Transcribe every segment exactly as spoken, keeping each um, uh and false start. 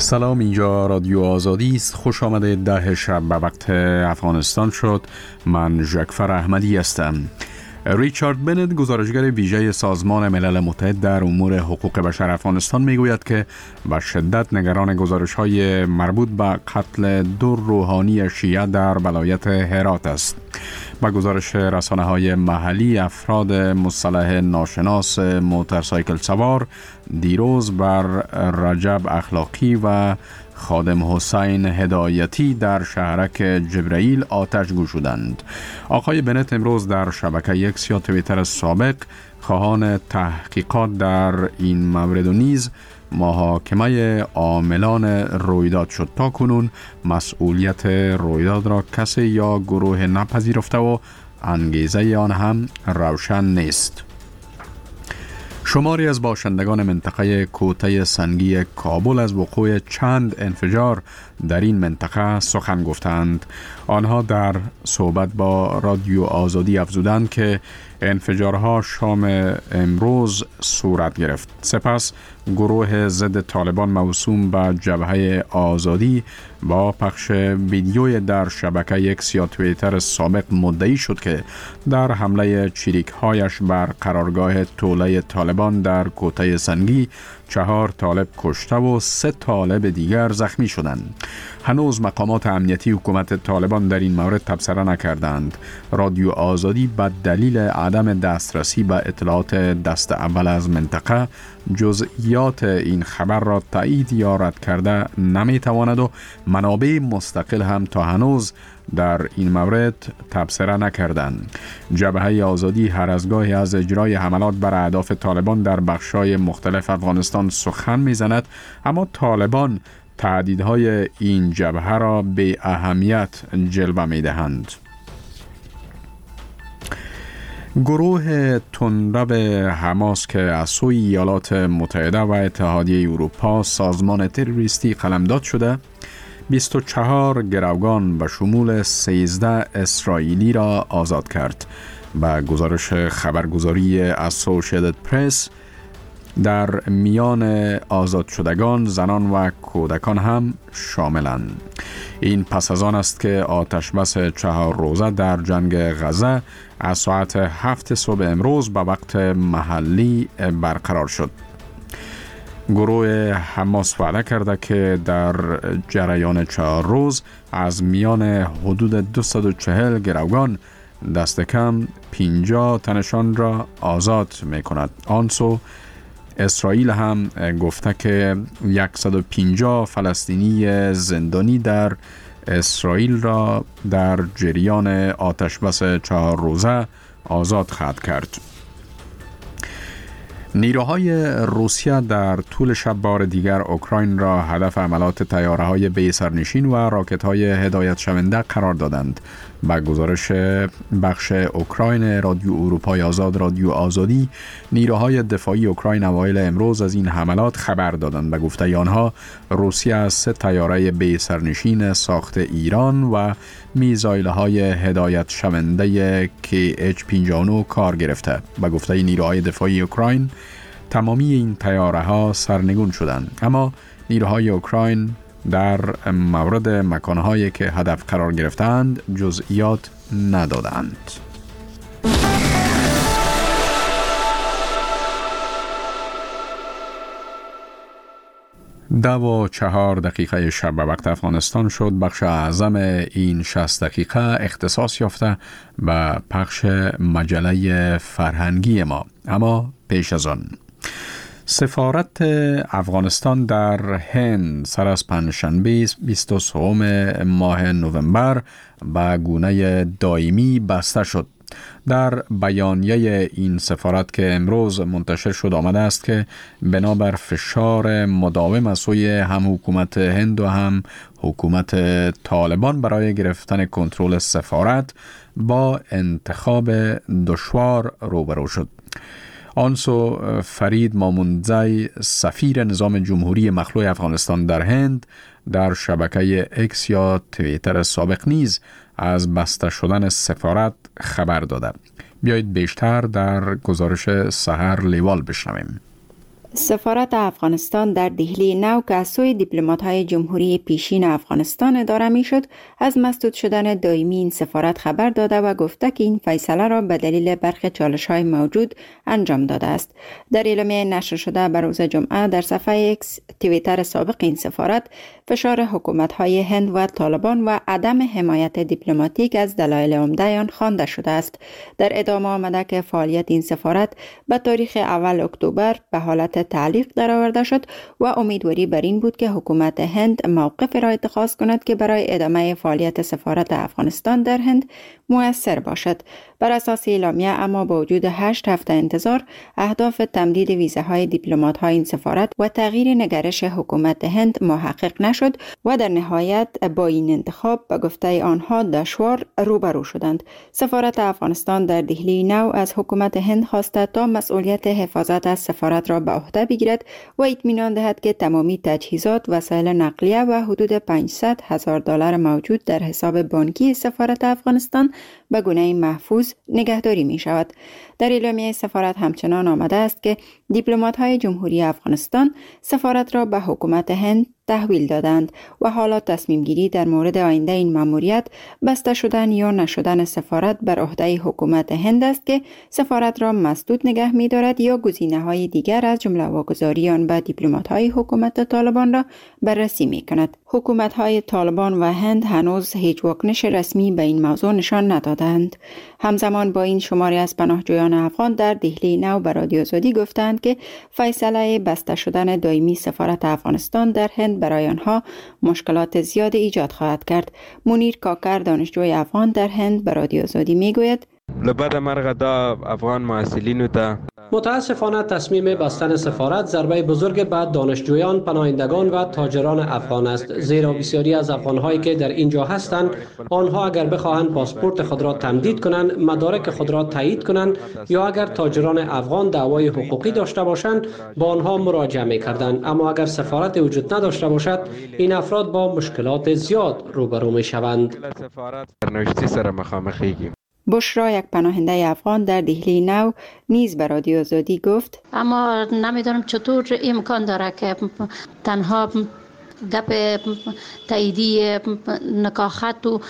سلام، اینجا رادیو آزادی است. خوش آمده. ده شب به وقت افغانستان شد. من ژکفر احمدی هستم. ریچارد بنت، گزارشگر ویژه سازمان ملل متحد در امور حقوق بشر افغانستان، میگوید که به شدت نگران گزارش‌های مربوط به قتل دو روحانی شیعه در ولایت هرات است. با گزارش رسانه‌های محلی، افراد مسلح ناشناس موتورسایکل سوار دیروز بر رجب اخلاقی و خادم حسین هدایتی در شهرک جبرائیل آتش گشودند. آقای بنت امروز در شبکه اکس یا توییتر سابق خواهان تحقیقات در این مورد و نیز محاکمه عاملان رویداد شد. تا کنون مسئولیت رویداد را کسی یا گروه نپذیرفته و انگیزه آن هم روشن نیست. شماری از باشندگان منطقه کوته سنگی کابل از وقوع چند انفجار در این منطقه سخن گفتند. آنها در صحبت با رادیو آزادی افزودند که انفجارها شام امروز صورت گرفت. سپس گروه ضد طالبان موسوم به جبهه آزادی با پخش ویدیوی در شبکه اکس یا توییتر سابق مدعی شد که در حمله چریک‌هایش بر قرارگاه توله طالبان در کوته سنگی چهار طالب کشته و سه طالب دیگر زخمی شدند. هنوز مقامات امنیتی حکومت طالبان در این مورد تبصره نکردند. رادیو آزادی به دلیل عدم دسترسی به اطلاعات دست اول از منطقه جزئیات این خبر را تایید یا رد کرده نمیتواند و منابع مستقل هم تا هنوز در این مورد تبصره نکردند. جبهه آزادی هر از گاهی از اجرای حملات بر اهداف طالبان در بخش‌های مختلف افغانستان سخن میزند، اما طالبان تهدیدهای این جبهه را به اهمیت جلوه میدهند. گروه تندرو حماس که از سوی ایالات متحده و اتحادیه اروپا سازمان تروریستی قلمداد شده، بیست و چهار گروگان و شمول سیزده اسرائیلی را آزاد کرد. با گزارش خبرگزاری اسوسییتد پرس، در میان آزاد شدگان زنان و کودکان هم شاملند. این پس از آن است که آتش بس چهار روزه در جنگ غزه از ساعت هفت صبح امروز به وقت محلی برقرار شد. گروه حماس وعده کرده که در جریان چهار روز از میان حدود دویست و چهل گروگان دست کم پنجاه تنشان را آزاد می کند. آنسو اسرائیل هم گفته که صد و پنجاه فلسطینی زندانی در اسرائیل را در جریان آتش بس چهار روزه آزاد خواهد کرد. نیروهای روسیه در طول شب بار دیگر اوکراین را هدف حملات طیاره‌های بی سرنشین و راکت‌های هدایت شونده قرار دادند. با گزارش بخش اوکراین رادیو اروپای آزاد رادیو آزادی، نیروهای دفاعی اوکراین اوایل امروز از این حملات خبر دادند. به گفته آنها روسیه از سه طیاره بی سرنشین ساخت ایران و میزایل‌های هدایت شونده کی اچ پنجاه و نه کار گرفته. به گفته نیروهای دفاعی اوکراین تمامی این طیاره‌ها سرنگون شدند، اما نیروهای اوکراین در مورد مکانهایی که هدف قرار گرفتند جزئیات ندادند. دو و چهار دقیقه شب به وقت افغانستان شد. بخش اعظم این شصت دقیقه اختصاص یافته به پخش مجله فرهنگی ما. اما پیش از آن، سفارت افغانستان در هند سر از پنجشنبه بیست و سوم ماه نوامبر به گونه دائمی بسته شد. در بیانیه این سفارت که امروز منتشر شد آمده است که بنابر فشار مداوم از سوی هم حکومت هند و هم حکومت طالبان برای گرفتن کنترل سفارت با انتخاب دشوار روبرو شد. آنسو فرید ماموندزی، سفیر نظام جمهوری مخلوع افغانستان در هند، در شبکه اکس یا توییتر سابق نیز از بسته شدن سفارت خبر داده. بیایید بیشتر در گزارش سحر لیوال بشنویم. سفارت افغانستان در دهلی نو که از سوی دیپلمات‌های جمهوری پیشین افغانستان اداره می‌شد، از مسدود شدن دائمی این سفارت خبر داده و گفته که این فیصله را به دلیل برخی چالش‌های موجود انجام داده است. در اعلامیه نشر شده بر روز جمعه در صفحه ایکس توییتر سابق این سفارت، فشار حکومت‌های هند و طالبان و عدم حمایت دیپلماتیک از دلایل عمده آن خوانده شده است. در ادامه آمده که فعالیت این سفارت به تاریخ اول اکتبر به حالت تعلیق درآورده شد و امیدواری بر این بود که حکومت هند موقف را اتخاذ کند که برای ادامه فعالیت سفارت افغانستان در هند مؤثر باشد. بر اساس اعلامیه اما با وجود هشت هفته انتظار، اهداف تمدید ویزاهای دیپلمات‌های این سفارت و تغییر نگرش حکومت هند محقق نشد و در نهایت با این انتخاب به گفته آنها دشوار روبرو شدند. سفارت افغانستان در دهلی نو از حکومت هند خواسته تا مسئولیت حفاظت از سفارت را به عهده بگیرد و اطمینان دهد که تمامی تجهیزات، وسایل نقلیه و حدود پانصد هزار دلار موجود در حساب بانکی سفارت افغانستان به گونه محفوظ نگهداری می شود. در اعلامیه سفارت همچنان آمده است که دیپلمات‌های جمهوری افغانستان سفارت را به حکومت هند تحویل دادند و حالا تصمیم گیری در مورد آینده این مأموریت بسته شدن یا نشدن سفارت بر عهده حکومت هند است که سفارت را مسدود نگه می دارد یا گزینه‌های دیگر از جمله واگذاری آن به دیپلمات‌های حکومت طالبان را بررسی می کند. حکومت‌های طالبان و هند هنوز هیچ واکنش رسمی به این موضوع نشان ندادند. همزمان با این شماری از پناهجویان افغان در دهلی نو به رادیو آزادی گفتند که فیصله بسته شدن دائمی سفارت افغانستان در هند برای آنها مشکلات زیاد ایجاد خواهد کرد. منیر کاکر، دانشجوی افغان در هند، به رادیو آزادی میگوید: لبد مرغ دا افغان محصلین تا متاسفانه تصمیم بستن سفارت ضربه بزرگ به دانشجویان، پناهندگان و تاجران افغان است، زیرا بسیاری از افغان‌هایی که در اینجا هستند، آنها اگر بخواهند پاسپورت خود را تمدید کنند، مدارک خود را تایید کنند یا اگر تاجران افغان دعوای حقوقی داشته باشند، با آنها مراجعه می‌کردند. اما اگر سفارت وجود نداشته باشد، این افراد با مشکلات زیاد روبرو می‌شوند. سفارت نوشتی سر مخامخی. بشرا، یک پناهنده افغان در دهلی نو، نیز به رادیو آزادی گفت: اما نمیدونم چطور امکان داره که تنها گپ تاییدی نکاحت و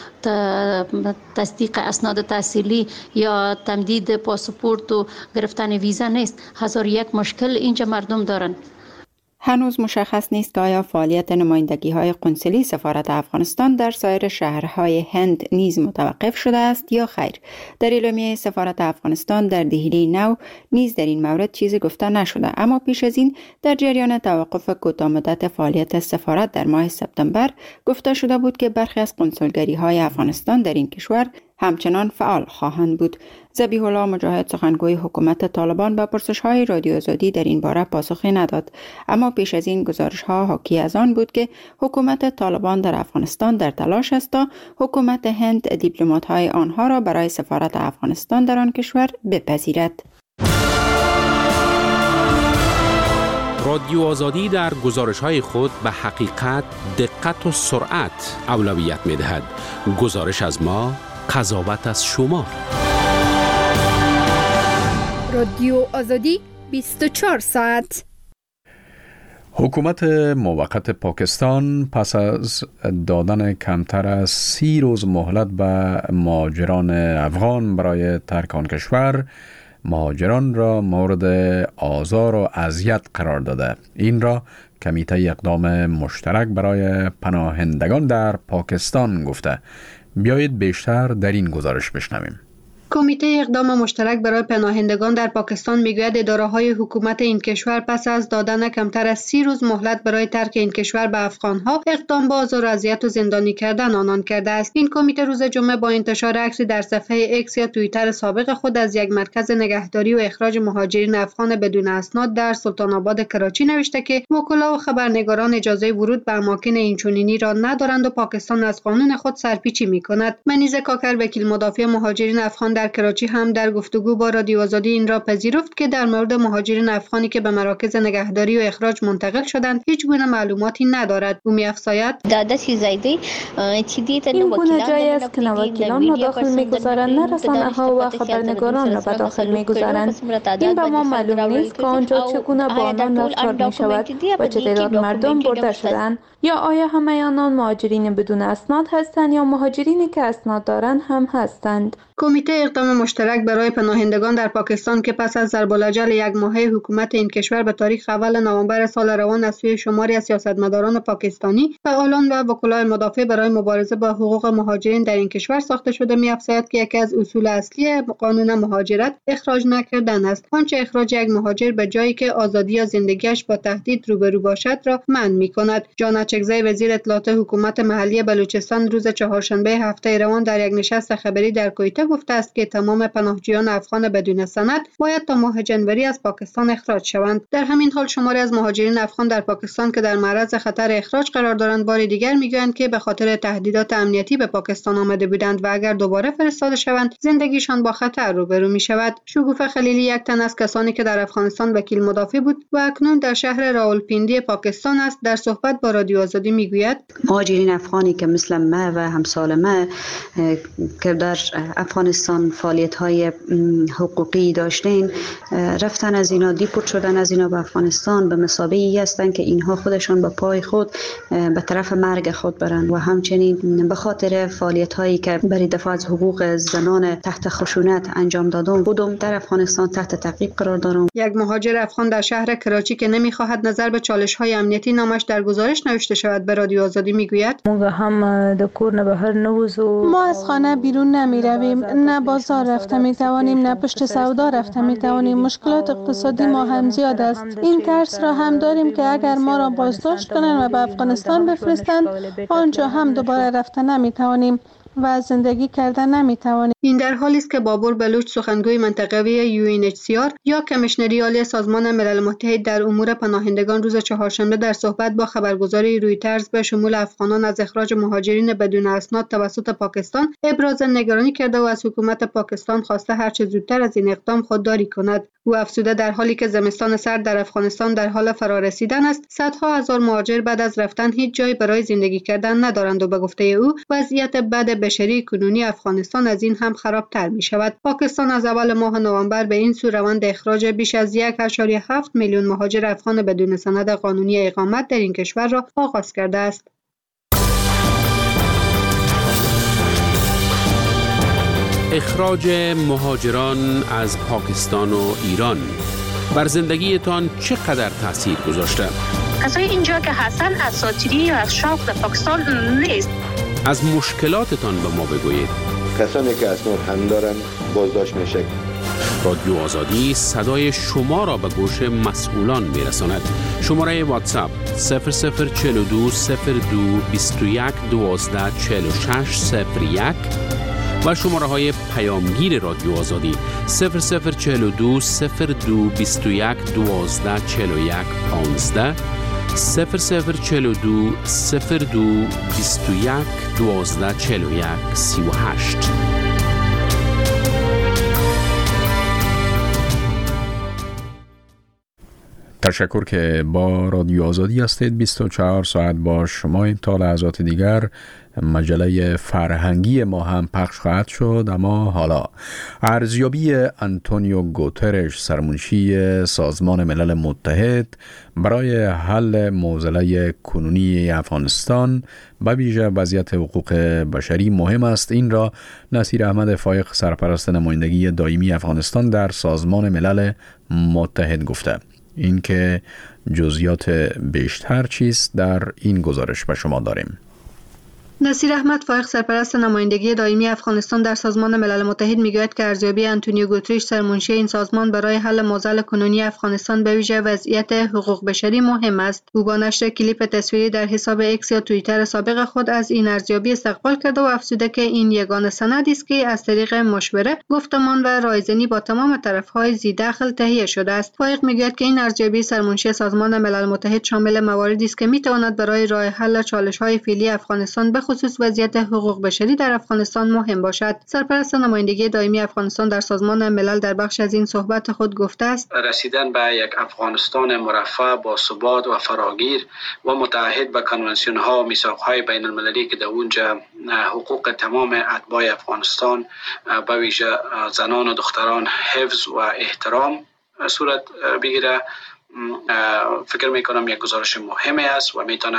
تصدیق اسناد تحصیلی یا تمدید پاسپورت و گرفتن ویزا نیست. هزار یک مشکل اینجا مردم دارن. هنوز مشخص نیست که آیا فعالیت نمایندگی‌های قنصلی سفارت افغانستان در سایر شهرهای هند نیز متوقف شده است یا خیر. در اعلامیه سفارت افغانستان در دهلی نو نیز در این مورد چیزی گفته نشده، اما پیش از این در جریان توقف کوتاه‌مدت فعالیت سفارت در ماه سپتامبر گفته شده بود که برخی از قنصلگری‌های افغانستان در این کشور همچنان فعال خواهند بود. ذبیح الله مجاهد، سخنگوی حکومت طالبان، به پرسش‌های رادیو آزادی در این باره پاسخی نداد، اما پیش از این گزارش‌ها حاکی از آن بود که حکومت طالبان در افغانستان در تلاش است تا حکومت هند دیپلمات‌های آنها را برای سفارت افغانستان در آن کشور بپذیرد. رادیو آزادی در گزارش‌های خود به حقیقت، دقت و سرعت اولویت می‌دهد. گزارش از ما، قضاوت از شما. رادیو آزادی بیست و چهار ساعت. حکومت موقت پاکستان پس از دادن کمتر از سی روز مهلت به مهاجران افغان برای ترک آن کشور، مهاجران را مورد آزار و اذیت قرار داده. این را کمیته اقدام مشترک برای پناهندگان در پاکستان گفته. بیایید بیشتر در این گزارش بشنویم. کمیته اقدام مشترک برای پناهندگان در پاکستان میگوید اداره‌های حکومت این کشور پس از دادن کمتر از سی روز مهلت برای ترک این کشور به افغان‌ها اقدام به آزار و اذیت و زندانی کردن آنان کرده است. این کمیته روز جمعه با انتشار عکسی در صفحه اکس یا توییتر سابق خود از یک مرکز نگهداری و اخراج مهاجرین افغان بدون اسناد در سلطان آباد کراچی نوشته که وکلا و خبرنگاران اجازه ورود به اماکن اینچنینی را ندارند و پاکستان از قانون خود سرپیچی می‌کند. منیژه کاکر، وکیل مدافع مهاجرین افغان در در کراچی هم در گفتگو با رادیو آزادی این را پذیرفت که در مورد مهاجرین افغانی که به مراکز نگهداری و اخراج منتقل شدند هیچ گونه معلوماتی ندارد. او می‌افزاید این گونه جایی است که نه وکیلان را داخل می‌گذارند نه رسانه‌ها و خبرنگاران را به داخل می‌گذارند. این به ما معلوم نیست که آنجا چگونه با آنان رفتار می‌شود و چه تعداد مردم برده شدند، یا آیا همه آنان مهاجرین بدون اسناد هستند یا مهاجرینی که اسناد دارند هم هستند. کمیته اقدام مشترک برای پناهندگان در پاکستان که پس از ضرب الاجل یک ماهه حکومت این کشور به تاریخ اول نوامبر سال روان از سوی شماری از سیاستمداران پاکستانی، فعالان و وکلای مدافع برای مبارزه با حقوق مهاجرین در این کشور ساخته شده، می‌افزاید که یکی از اصول اصلی قانون مهاجرت اخراج نکردن است. آنچه اخراج یک مهاجر به جایی که آزادی یا زندگیش با تهدید روبرو باشد را منع می‌کند. جان اچکزی وزیر اطلاعات حکومت محلی بلوچستان روز چهارشنبه هفته روان در یک نشست خبری در کویته گفته است که تمام پناهجویان افغان بدون سند باید تا ماه جنوری از پاکستان اخراج شوند. در همین حال شماری از مهاجرین افغان در پاکستان که در معرض خطر اخراج قرار دارند بار دیگر میگویند که به خاطر تهدیدات امنیتی به پاکستان آمده بودند و اگر دوباره فرستاده شوند زندگیشان با خطر روبرو می شود. شگوفه خلیلی یک تن از کسانی که در افغانستان وکیل مدافع بود و اکنون در شهر راولپیندی پاکستان است در صحبت با رادیو آزادی میگوید مهاجرین افغانی که مثل ما و همسال ما که در افغانستان فعالیت‌های حقوقی داشتین رفتن از اینا دیپورت شدن از اینا به افغانستان به مثابه ای هستند که اینها خودشان به پای خود به طرف مرگ خود برند و همچنین به خاطر فعالیت‌هایی که برای دفاع از حقوق زنان تحت خشونت انجام دادم بودم در افغانستان تحت تعقیب قرار دارم. یک مهاجر افغان در شهر کراچی که نمی‌خواهد نظر به چالش‌های امنیتی نامش در گزارش نوشته شود به رادیو آزادی میگوید ما هم در کور نه بهر نوزو ما از خانه بیرون نمی‌رویم، نه بازار رفته می‌توانیم نه پشت سودا رفته می‌توانیم. مشکلات اقتصادی ما هم زیاد است. این ترس را هم داریم که اگر ما را بازداشت کنند و به افغانستان بفرستند آنجا هم دوباره رفته نمی‌توانیم و زندگی کردن نمی‌توانیم. این در حالی است که بابور بلوچ سخنگوی منطقوی یو این اچ سی آر یا کمیشنری عالی سازمان ملل متحد در امور پناهندگان روز چهارشنبه در صحبت با خبرگزاری رویترز به شمول افغانان از اخراج مهاجرین بدون اسناد توسط پاکستان ابراز نگرانی کرده و از حکومت پاکستان خواسته هر چه زودتر از این اقدام خودداری کند. او افزوده در حالی که زمستان سرد در افغانستان در حال فرارسیدن است، صدها هزار مهاجر بعد از رفتن هیچ جایی برای زندگی کردن ندارند و به گفته او وضعیت بد بشری کنونی افغانستان از این هم خرابتر می شود. پاکستان از اول ماه نوامبر به این سو روند اخراج بیش از یک و هفت میلیون مهاجر افغان بدون سند قانونی اقامت در این کشور را آغاز کرده است. اخراج مهاجران از پاکستان و ایران بر زندگیتان چقدر تاثیر گذاشته؟ کسایی اینجا که هستن اساطیری یا از شوق در پاکستان نیست. از مشکلاتتان به ما بگویید. کسانی که اسناد هم دارن بازداشت میشه. رادیو آزادی صدای شما را به گوش مسئولان میرساند. شماره واتساپ صفر صفر چهل و دو صفر دو بیست و یک دوازده چهل و شش صفر یک و شماره های پیامگیر رادیو آزادی صفر صفر چهل و دو صفر دو بیست و یک دوازده چهل و یک پانزده صفر صفر چهل و دو صفر دو بیست و یک دوازده چهل و یک سی و هشت. تشکر که با رادیو آزادی هستید. بیست و چهار ساعت با شما. تا لحظات دیگر مجله فرهنگی ما هم پخش خواهد شد. اما حالا ارزیابی آنتونیو گوترش سرمنشی سازمان ملل متحد برای حل معضله کنونی افغانستان به ویژه وضعیت حقوق بشری مهم است. این را نصیر احمد فایق سرپرست نمایندگی دائمی افغانستان در سازمان ملل متحد گفته. این که جزئیات بیشتر چیست در این گزارش به شما داریم. نصیر احمد فایق سرپرست نمایندگی دائمی افغانستان در سازمان ملل متحد میگوید که ارزیابی آنتونیو گوترش سرمنشی این سازمان برای حل معضل کنونی افغانستان به ویژه وضعیت حقوق بشری مهم است. او با نشر کلیپ تصویری در حساب ایکس یا توییتر سابق خود از این ارزیابی استقبال کرده و افزوده که این یگانه سندی است که از طریق مشوره، گفتمان و رایزنی با تمام طرف‌های ذی‌دخل تهیه شده است. فایق میگوید که این ارزیابی سرمنشی سازمان ملل متحد شامل مواردی است که میتواند برای راه حل چالش‌های فعلی افغانستان به خصوص وضعیت حقوق بشری در افغانستان مهم باشد. سرپرست نمایندگی دائمی افغانستان در سازمان ملل در بخش از این صحبت خود گفته است: رسیدن به یک افغانستان مرفه با ثبات و فراگیر و متعهد به کنوانسیون ها و میثاق های بین المللی که در اونجا حقوق تمام اتباع افغانستان به ویژه زنان و دختران حفظ و احترام صورت بگیره، فکر میکنم یک گزارش مهمی است و میتونه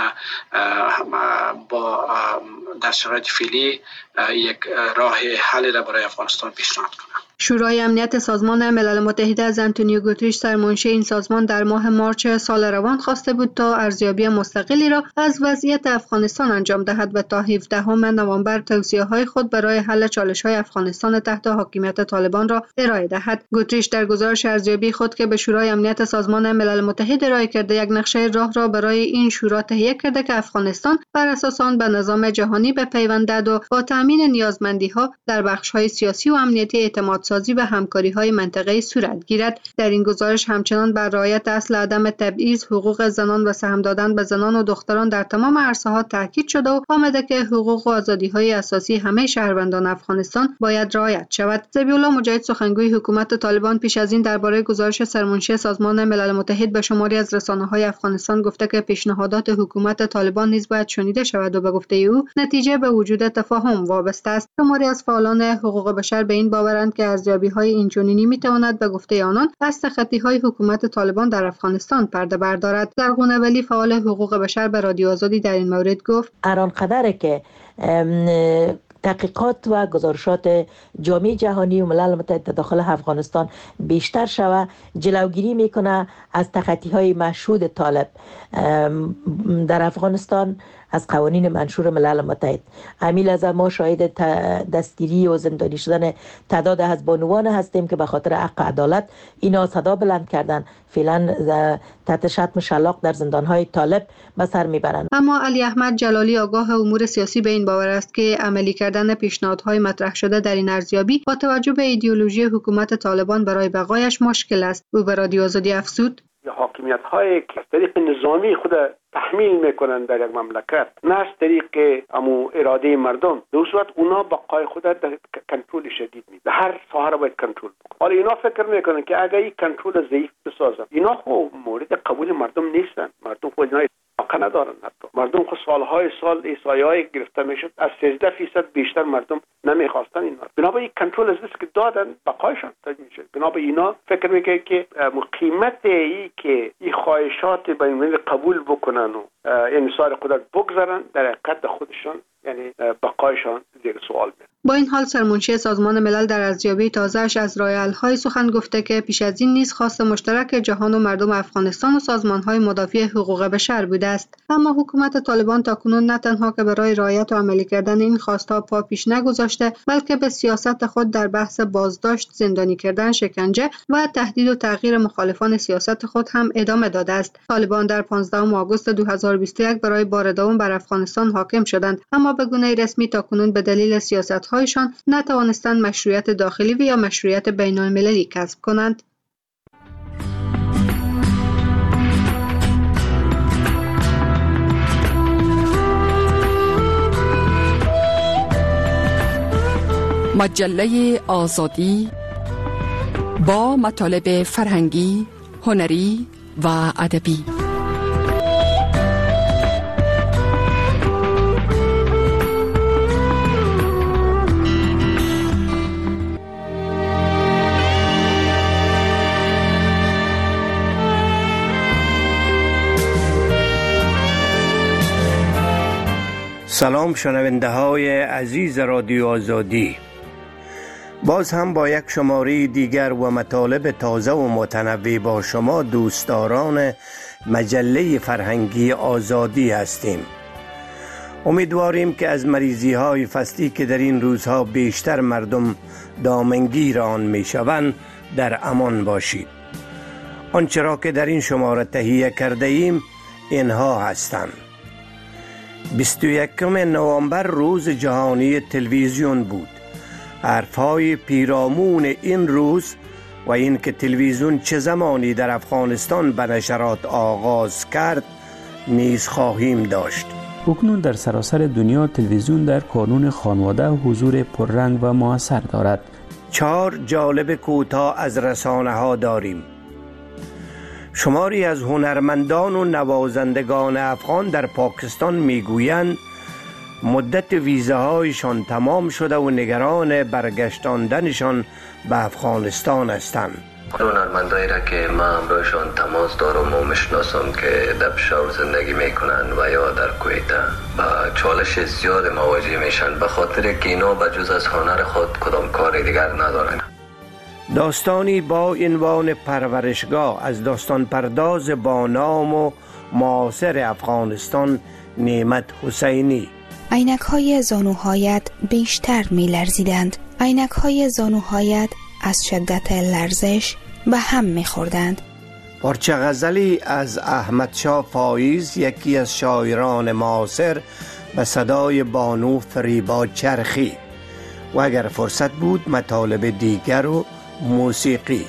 با در شرایط فعلی یک راه حل را برای افغانستان پیشنهاد کنه. شورای امنیت سازمان ملل متحد از آنتونیو گوتریش سرمنشی این سازمان در ماه مارچ سال روان خواسته بود تا ارزیابی مستقلی را از وضعیت افغانستان انجام دهد و تا هفدهم نوامبر توصیه‌های خود برای حل چالش‌های افغانستان تحت حاکمیت طالبان را ارائه دهد. گوتریش در گزارش ارزیابی خود که به شورای امنیت سازمان ملل متحد ارائه کرده یک نقشه راه را برای این شورا تهیه کرده که افغانستان بر اساس آن به نظام جهانی بپیوندد و با تامین نیازمندی‌ها در بخش‌های سیاسی و امنیتی اعتماد سازی و همکاری‌های منطقه‌ای صورت گیرد. در این گزارش همچنان بر رعایت اصل عدم تبعیض، حقوق زنان و سهم دادن به زنان و دختران در تمام عرصه‌ها تاکید شده و آمده که حقوق و آزادی‌های اساسی همه شهروندان افغانستان باید رعایت شود. ذبیح‌الله مجاهد سخنگوی حکومت طالبان پیش از این درباره گزارش سرمنشی سازمان ملل متحد به شماری از رسانه‌های افغانستان گفته که پیشنهادات حکومت طالبان نیز باید شنیده شود و به گفته او نتیجه به وجود تفاهم وابسته است. شماری از فعالان حقوق بشر به این باورند که ارزیابی‌های اینچنینی می‌تواند به گفته آنان از تخطی‌های حکومت طالبان در افغانستان پرده بردارد. زرغونه ولی فعال حقوق بشر به رادیو آزادی در این مورد گفت: الان قدره که تحقیقات و گزارشات جامعه جهانی و ملل متحد داخل افغانستان بیشتر شود، جلوگیری میکنه از تخطی‌های مشهود طالب در افغانستان از قوانین منشور ملل متحد. امیل از ما شاهد دستگیری و زندانی شدن تعداد از بانوان هستیم که به خاطر حق عدالت اینا صدا بلند کردن، فعلا تحت شتم شلاق در زندانهای طالب به سر میبرند. اما علی احمد جلالی آگاه امور سیاسی به این باور است که عملی کردن پیشنهادهای مطرح شده در این ارزیابی با توجه به ایدئولوژی حکومت طالبان برای بقایش مشکل است. او به رادیو آزادی افزود: حاکمیت های که از طریق نظامی خود تحمیل میکنن در یک مملکت، نه از طریق امو اراده مردم، در صورت اونا بقای خود در کنترل شدید می در هر ساحه را باید کنترل بکنن. حالا اینا فکر میکنن که اگر این کنترل ضعیف بسازن، اینا خو مورد قبول مردم نیستن. مردم خود اینا علاقه ندارن. حتی مردم خو سالهای سال ایسایای گرفته میشد، از سیزده فیصد بیشتر مردم نمیخواستن اینا. بنابراین کنترل از دست که دادن بقایشان تضمین شد. بنابراین اینا فکر میکنن که قیمت ای که این خواهشات بین قبول بکنن و انصار قدرت بگذارن، در حقیقت خودشان یعنی بقایشان زیر سوال میره. با این حال سرمنشی سازمان ملل در ارزیابی تازه‌اش از راه حل‌های سخن گفته که پیش از این نیز خواست مشترک جهان و مردم افغانستان و سازمان‌های مدافع حقوق بشر بوده است. اما حکومت طالبان تاکنون نه تنها که برای رعایت و عملی کردن این خواست‌ها پا پیش نگذاشته، بلکه به سیاست خود در بحث بازداشت، زندانی کردن، شکنجه و تهدید و تغییر مخالفان سیاست خود هم ادامه داده است. طالبان در پانزدهم آگوست دو هزار و بیست و یک برای بار دوم بر افغانستان حاکم شدند، اما به گونه رسمی تاکنون به دلیل سیاست‌هایشان نتوانستند مشروعیت داخلی و یا مشروعیت بین‌المللی کسب کنند. مجله آزادی با مطالب فرهنگی، هنری و ادبی. سلام شنونده های عزیز رادیو آزادی، باز هم با یک شماره دیگر و مطالب تازه و متنوع با شما دوستداران مجله فرهنگی آزادی هستیم. امیدواریم که از مریضی های فصلی که در این روزها بیشتر مردم دامنگیر آن می شوند در امان باشید. آنچه را که در این شماره تهیه کرده ایم اینها هستند: بیست و یکم نوامبر روز جهانی تلویزیون بود. حرفهای پیرامون این روز و این که تلویزیون چه زمانی در افغانستان به نشرات آغاز کرد نیز خواهیم داشت. اکنون در سراسر دنیا تلویزیون در کانون خانواده حضور پررنگ و مؤثر دارد. چهار جالب کوتاه از رسانه ها داریم. شماری از هنرمندان و نوازندگان افغان در پاکستان میگویند مدت ویزاهایشان تمام شده و نگران برگشتاندنشان به افغانستان هستند. هنرمندایی را که ما همراهشان تماس دارم و میشناسم که در پشاور زندگی میکنن و یا در کویت با چالش زیاد مواجه میشن به خاطر که اینا به جز از هنر خود کدام کار دیگر ندارن. داستانی با عنوان پرورشگاه از داستان پرداز با نام و معاصر افغانستان نعمت حسینی. عینک های زانوهایت بیشتر می لرزیدند. عینک های زانوهایت از شدت لرزش به هم می خوردند. پارچه غزلی از احمد شاه فایز، یکی از شاعران معاصر، به صدای بانو فریبا چرخی. و اگر فرصت بود مطالب دیگر و موسیقی.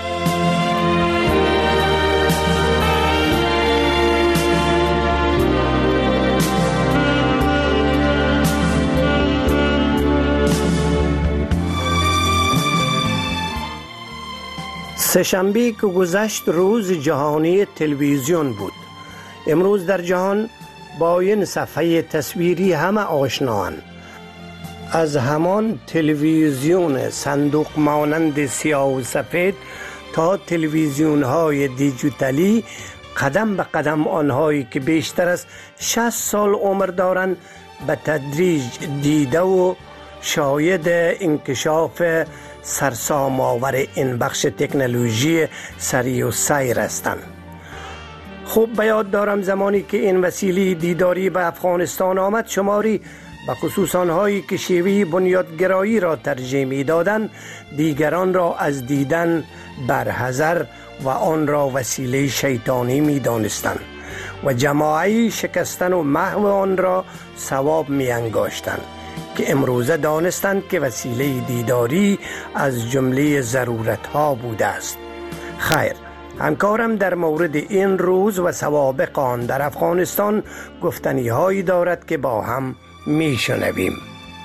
سه‌شنبه که گذشت روز جهانی تلویزیون بود. امروز در جهان با این صفحه تصویری همه آشنااند. از همان تلویزیون صندوق مانند سیاه و سفید تا تلویزیون های دیجیتالی، قدم به قدم آنهایی که بیشتر از شصت سال عمر دارند به تدریج دیده و شاهد انکشاف سرسام آور این بخش تکنولوژی سریع و سیر هستند. خوب به یاد دارم زمانی که این وسیله دیداری به افغانستان آمد، شماری به خصوص آنهایی که شیوه بنیادگرایی را ترجیح می دادند دیگران را از دیدن برحذر و آن را وسیله شیطانی می دانستند و جماعی شکستن و محو آن را ثواب می انگاشتند که امروزه دانستند که وسیله دیداری از جمله ضرورت ها بوده است. خیر، همکارم در مورد این روز و سوابق آن در افغانستان گفتنی هایی دارد که با هم می شنویم.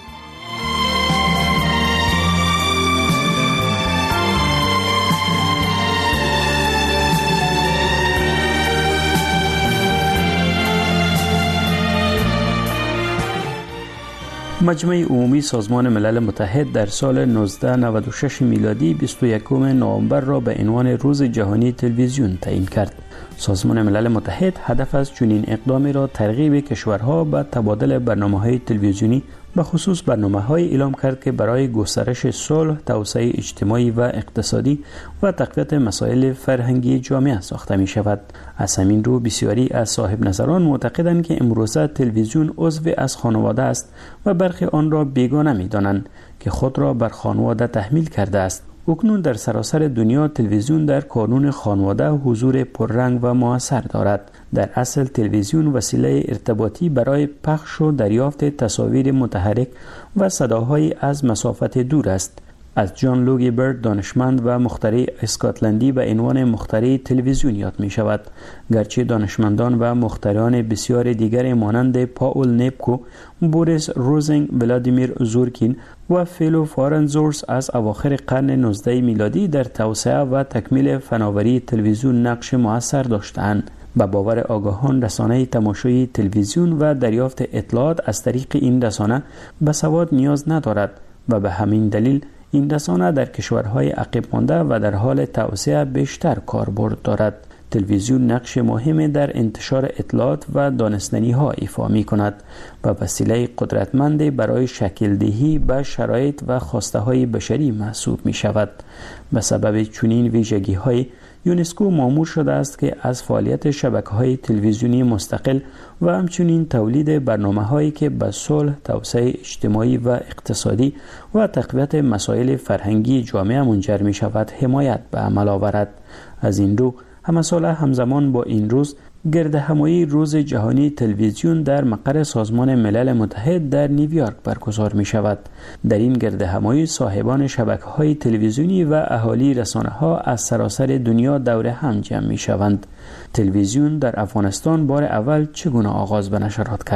مجمع عمومی سازمان ملل متحد در سال نوزده نود و شش میلادی بیست و یکم نوامبر را به عنوان روز جهانی تلویزیون تعیین کرد. سازمان ملل متحد هدف از چنین اقدامی را ترغیب کشورها به تبادل برنامه‌های تلویزیونی به خصوص برنامه‌های اعلام کرد که برای گسترش صلح، توسعه اجتماعی و اقتصادی و تقویت مسائل فرهنگی جامعه ساخته می شود. از همین رو بسیاری از صاحب نظران معتقدند که امروزه تلویزیون عضو از خانواده است و برخی آن را بیگانه می دانند که خود را بر خانواده تحمیل کرده است. اکنون در سراسر دنیا تلویزیون در کانون خانواده حضور پررنگ و مؤثر دارد. در اصل تلویزیون وسیله ارتباطی برای پخش و دریافت تصاویر متحرک و صداهای از مسافت دور است. از جان لوگی برد، دانشمند و مخترع اسکاتلندی، به عنوان مخترع تلویزیون یاد می شود. گرچه دانشمندان و مخترعان بسیار دیگر مانند پاول نیپکو، بوریس روزنگ، ولادیمیر زورکین و فیلو فارنزورس از اواخر قرن نوزده میلادی در توسعه و تکمیل فناوری تلویزیون نقش مؤثر داشتند. به باور آگاهان رسانه تماشای تلویزیون و دریافت اطلاعات از طریق این رسانه به سواد نیاز ندارد و به همین دلیل این رسانه در کشورهای عقب مانده و در حال توسعه بیشتر کاربرد دارد. تلویزیون نقش مهمی در انتشار اطلاعات و دانستنی ها ایفا می کند و وسیله قدرتمند برای شکل دهی به شرایط و خواسته های بشری محسوب می شود. به سبب چنین ویژگی های یونسکو مأمور شده است که از فعالیت شبکه‌های تلویزیونی مستقل و همچنین تولید برنامه‌هایی که به صلح، توسعه اجتماعی و اقتصادی و تقویت مسائل فرهنگی جامعه منجر می شود حمایت به عمل آورد. از این رو همه ساله همزمان با این روز گرد همایی روز جهانی تلویزیون در مقر سازمان ملل متحد در نیویورک برگزار می شود. در این گرد همایی صاحبان شبکه‌های تلویزیونی و اهالی رسانه‌ها از سراسر دنیا دور هم جمع می شوند. تلویزیون در افغانستان بار اول چگونه آغاز به نشرات کرد؟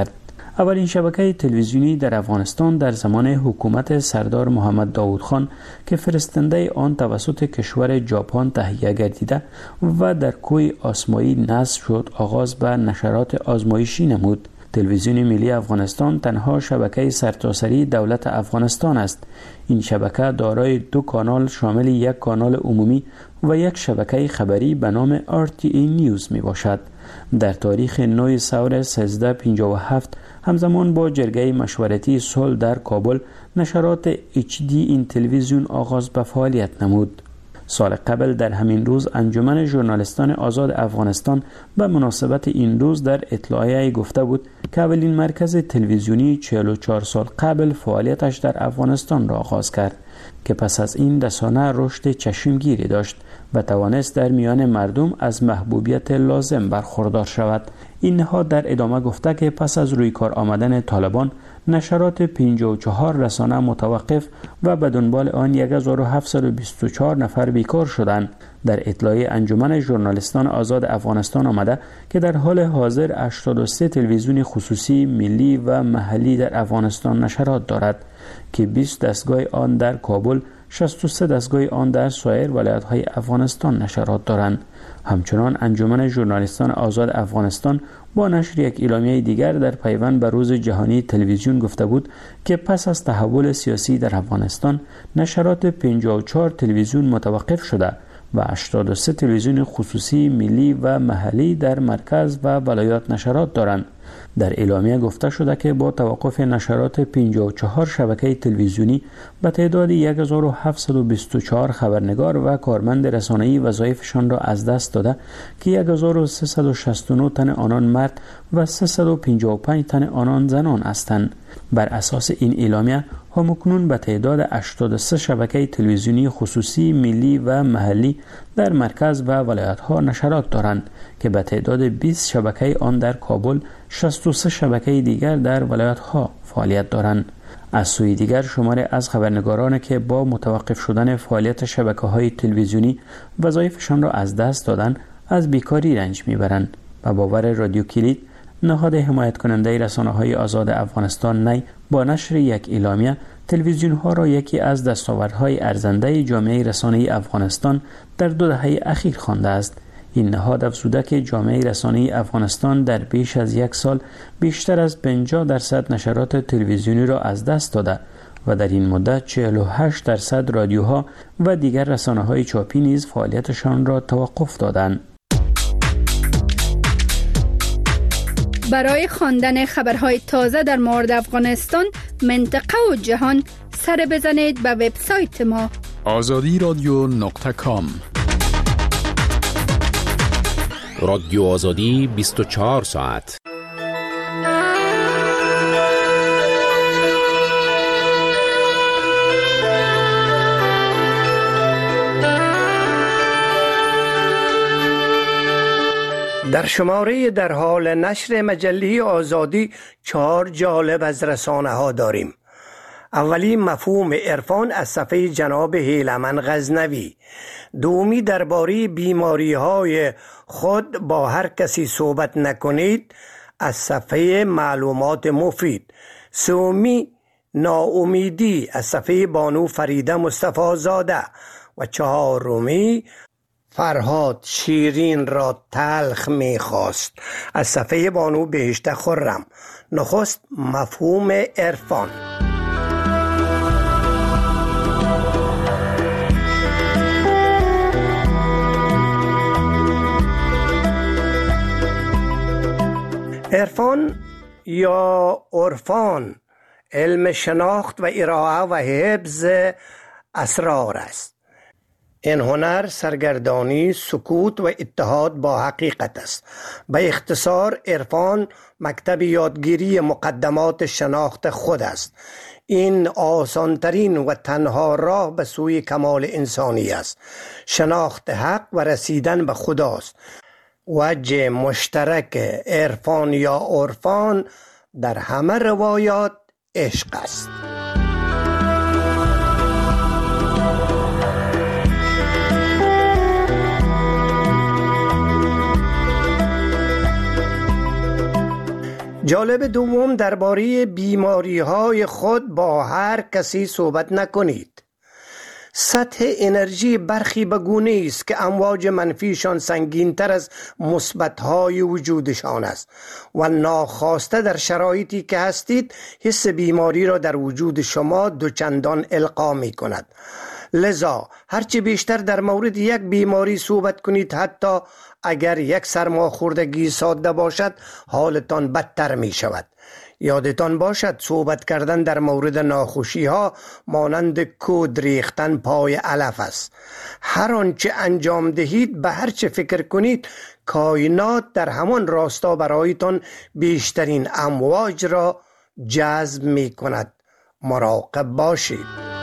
اولین شبکه تلویزیونی در افغانستان در زمان حکومت سردار محمد داود خان که فرستنده آن توسط کشور ژاپن تهیه گردیده و در کوه آسمایی نصب شد آغاز به نشرات آزمایشی نمود. تلویزیون ملی افغانستان تنها شبکه سرتاسری دولت افغانستان است. این شبکه دارای دو کانال شامل یک کانال عمومی و یک شبکه خبری به نام آر تی ای نیوز می باشد. در تاریخ نه سور سیزده پنجاه و هفت همزمان با جرگه مشورتی صلح در کابل نشرات اچ دی این تلویزیون آغاز به فعالیت نمود. سال قبل در همین روز انجمن ژورنالیستان آزاد افغانستان به مناسبت این روز در اطلاعیه گفته بود که اولین مرکز تلویزیونی چهل و چهار سال قبل فعالیتش در افغانستان را آغاز کرد که پس از این رسانه رشد چشمگیری داشت و توانست در میان مردم از محبوبیت لازم برخوردار شود. این نهاد در ادامه گفته که پس از روی کار آمدن طالبان نشرات پنجاه و چهار رسانه متوقف و به دنبال آن هزار و هفتصد و بیست و چهار نفر بیکار شدند. در اطلاعیه انجمن ژورنالیستان آزاد افغانستان آمده که در حال حاضر هشتاد و سه تلویزیون خصوصی ملی و محلی در افغانستان نشرات دارد که بیست دستگاه آن در کابل، شصت و سه دستگاه آن در سایر ولایت‌های افغانستان نشرات دارند. همچنان انجمن ژورنالیستان آزاد افغانستان با نشر یک اعلامیه دیگر در پیوند به روز جهانی تلویزیون گفته بود که پس از تحول سیاسی در افغانستان نشرات پنجاه و چهار تلویزیون متوقف شده و هشتاد و سه تلویزیون خصوصی ملی و محلی در مرکز و ولایات نشرات دارند. در اعلامیه گفته شده که با توقف نشرات پنجاه و چهار شبکه تلویزیونی به تعداد هزار و هفتصد و بیست و چهار خبرنگار و کارمند رسانه‌ای وظایفشان را از دست داده که هزار و سیصد و شصت و نه تن آنان مرد و سیصد و پنجاه و پنج تن آنان زنان هستند. بر اساس این اعلامیه همکنون به تعداد هشتاد و سه شبکه تلویزیونی خصوصی ملی و محلی در مرکز و ولایت‌ها نشرات دارند که به تعداد بیست شبکه آن در کابل، شصت و سه شبکه دیگر در ولایت‌ها فعالیت دارند. از سوی دیگر شماری از خبرنگاران که با متوقف شدن فعالیت شبکه‌های تلویزیونی وظایفشان را از دست دادند از بیکاری رنج می‌برند. و باور رادیو کلید، نهاد حمایت کننده رسانه‌های آزاد افغانستان نی با نشر یک اعلامیه تلویزیون‌ها را یکی از دستاوردهای ارزنده جامعه رسانه‌ای افغانستان در دو دهه اخیر خوانده است. این نهاد افزوده که جامعه رسانه‌ای افغانستان در بیش از یک سال بیشتر از پنجاه درصد نشرات تلویزیونی را از دست داده و در این مدت چهل و هشت درصد رادیوها و دیگر رسانه‌های چاپی نیز فعالیتشان را توقف دادند. برای خواندن خبرهای تازه در مورد افغانستان، منطقه و جهان سر بزنید به وبسایت ما آزادی رادیو نقطه کام. رادیو آزادی بیست و چهار ساعت. در شماره در حال نشر مجله آزادی چهار جالب از رسانه ها داریم. اولی مفهوم عرفان از صفحه جناب هیلمن غزنوی. دومی درباره بیماری های خود با هر کسی صحبت نکنید از صفحه معلومات مفید. سومی ناامیدی از صفحه بانو فریده مصطفی زاده. و چهارمی فرهاد شیرین را تلخ می‌خواست از صفحه بانو بهشته خرم. نخست مفهوم عرفان. عرفان یا عرفان علم شناخت و ارائه و حفظ اسرار است. این هنر سرگردانی، سکوت و اتحاد با حقیقت است. به اختصار عرفان مکتب یادگیری مقدمات شناخت خود است. این آسانترین و تنها راه به سوی کمال انسانی است. شناخت حق و رسیدن به خداست. وجه مشترک عرفان یا عرفان در همه روایات عشق است. جالب دوم، درباره بیماری های خود با هر کسی صحبت نکنید. سطح انرژی برخی به گونه است که امواج منفیشان سنگین تر از مثبت های وجودشان است و ناخواسته در شرایطی که هستید حس بیماری را در وجود شما دوچندان القا می کند. لذا هرچی بیشتر در مورد یک بیماری صحبت کنید، حتی اگر یک سرماخوردگی ساده باشد، حالتان بدتر می شود. یادتان باشد صحبت کردن در مورد ناخوشی ها مانند کود ریختن پای علف است. هر آنچه انجام دهید، به هر چه فکر کنید، کائنات در همان راستا برایتان بیشترین امواج را جذب می کند. مراقب باشید.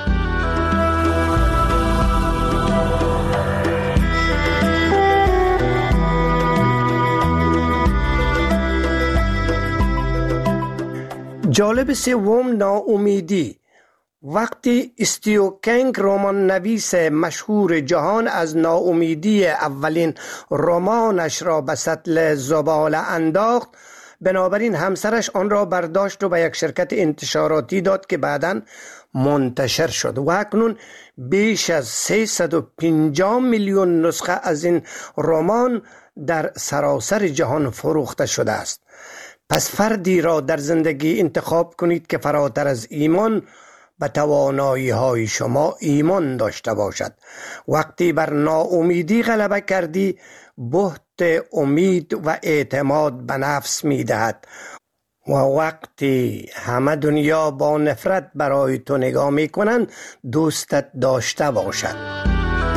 جالب سوم، ناامیدی. وقتی استیوکنگ رمان نویس مشهور جهان از ناامیدی اولین رمانش را به سطل زباله انداخت، بنابراین همسرش آن را برداشت و به یک شرکت انتشاراتی داد که بعداً منتشر شد و اکنون بیش از سیصد و پنجاه میلیون نسخه از این رمان در سراسر جهان فروخته شده است. پس فردی را در زندگی انتخاب کنید که فراتر از ایمان به توانایی های شما ایمان داشته باشد. وقتی بر ناامیدی غلبه کردی، بهت امید و اعتماد به نفس می دهد و وقتی همه دنیا با نفرت برای تو نگاه می کنند، دوستت داشته باشد.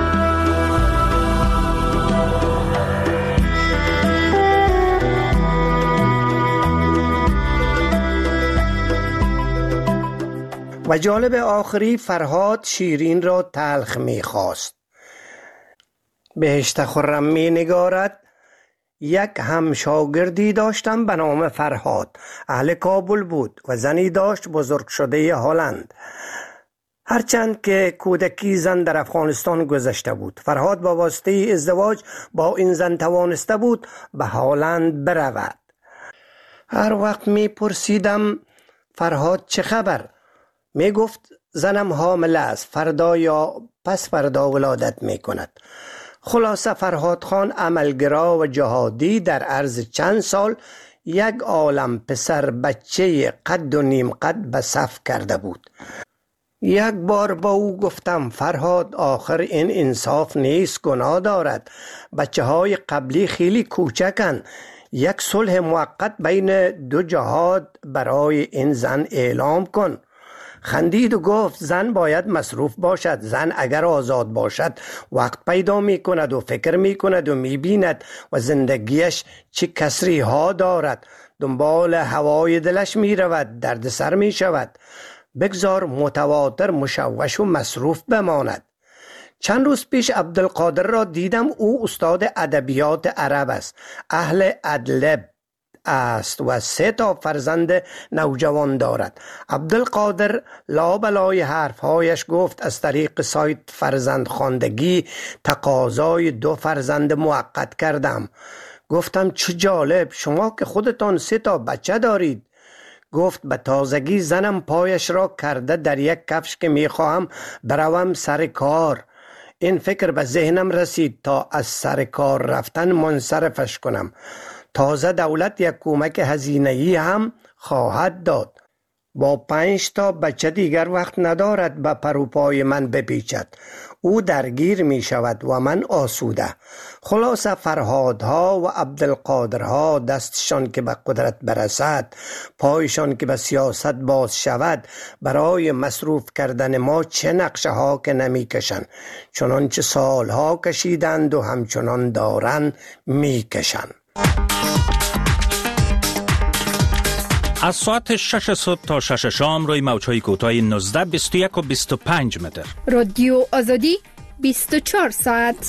و جالب آخری، فرهاد شیرین را تلخ می خواست. بهشت خرم می نگارد: یک همشاگردی داشتم به نام فرهاد، اهل کابل بود و زنی داشت بزرگ شده هلند. هرچند که کودکی زن در افغانستان گذشته بود، فرهاد با واسطه ازدواج با این زن توانسته بود به هلند برود. هر وقت می پرسیدم فرهاد چه خبر؟ می گفت زنم حامله است، فردا یا پس فردا ولادت می کند. خلاصه فرهاد خان عملگرا و جهادی در عرض چند سال یک عالم پسر بچه قد و نیم قد به صف کرده بود. یک بار با او گفتم فرهاد آخر این انصاف نیست، گناه دارد. بچه های قبلی خیلی کوچکن، یک صلح موقت بین دو جهاد برای این زن اعلام کن. خندید و گفت زن باید مصروف باشد. زن اگر آزاد باشد وقت پیدا می کند و فکر می کند و می بیند و زندگیش چه کسری ها دارد. دنبال هوای دلش می رود، درد سر می شود. بگذار متواتر مشوش و مصروف بماند. چند روز پیش عبدالقادر را دیدم. او استاد ادبیات عرب است، اهل ادلب است و سه تا فرزند نوجوان دارد. عبدالقادر لابلای حرفهایش گفت از طریق سایت فرزند خواندگی تقاضای دو فرزند موقت کردم. گفتم چه جالب، شما که خودتان سه تا بچه دارید. گفت به تازگی زنم پایش را کرده در یک کفش که میخواهم بروم سر کار. این فکر به ذهنم رسید تا از سر کار رفتن منصرفش کنم. تازه دولت یک کمک هزینه‌ای هم خواهد داد. با پنج تا بچه دیگر وقت ندارد به پروپای من بپیچد. او درگیر می شود و من آسوده. خلاصه فرهادها و عبدالقادرها دستشان که به قدرت برسد، پایشان که به سیاست باز شود، برای مصروف کردن ما چه نقشه ها که نمی کشند، چنانچه سالها کشیدند و همچنان دارند می کشند. از ساعت شش صبح تا شش شام روی موج‌های کوتاه نوزده، بیست و یک و بیست و پنج متر. رادیو آزادی بیست و چهار ساعت.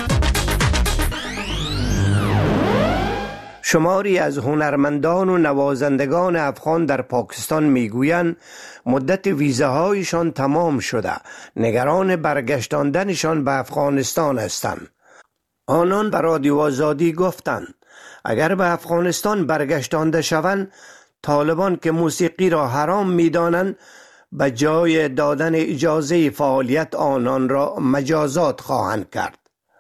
شماری از هنرمندان و نوازندگان افغان در پاکستان میگویند مدت ویزاهایشان تمام شده، نگران برگشتاندنشان به افغانستان هستند. آنان به رادیو آزادی گفتند اگر به افغانستان برگشتانده شوند طالبان که موسیقی را حرام می‌دانند به جای دادن اجازه فعالیت آنان را مجازات خواهند کرد.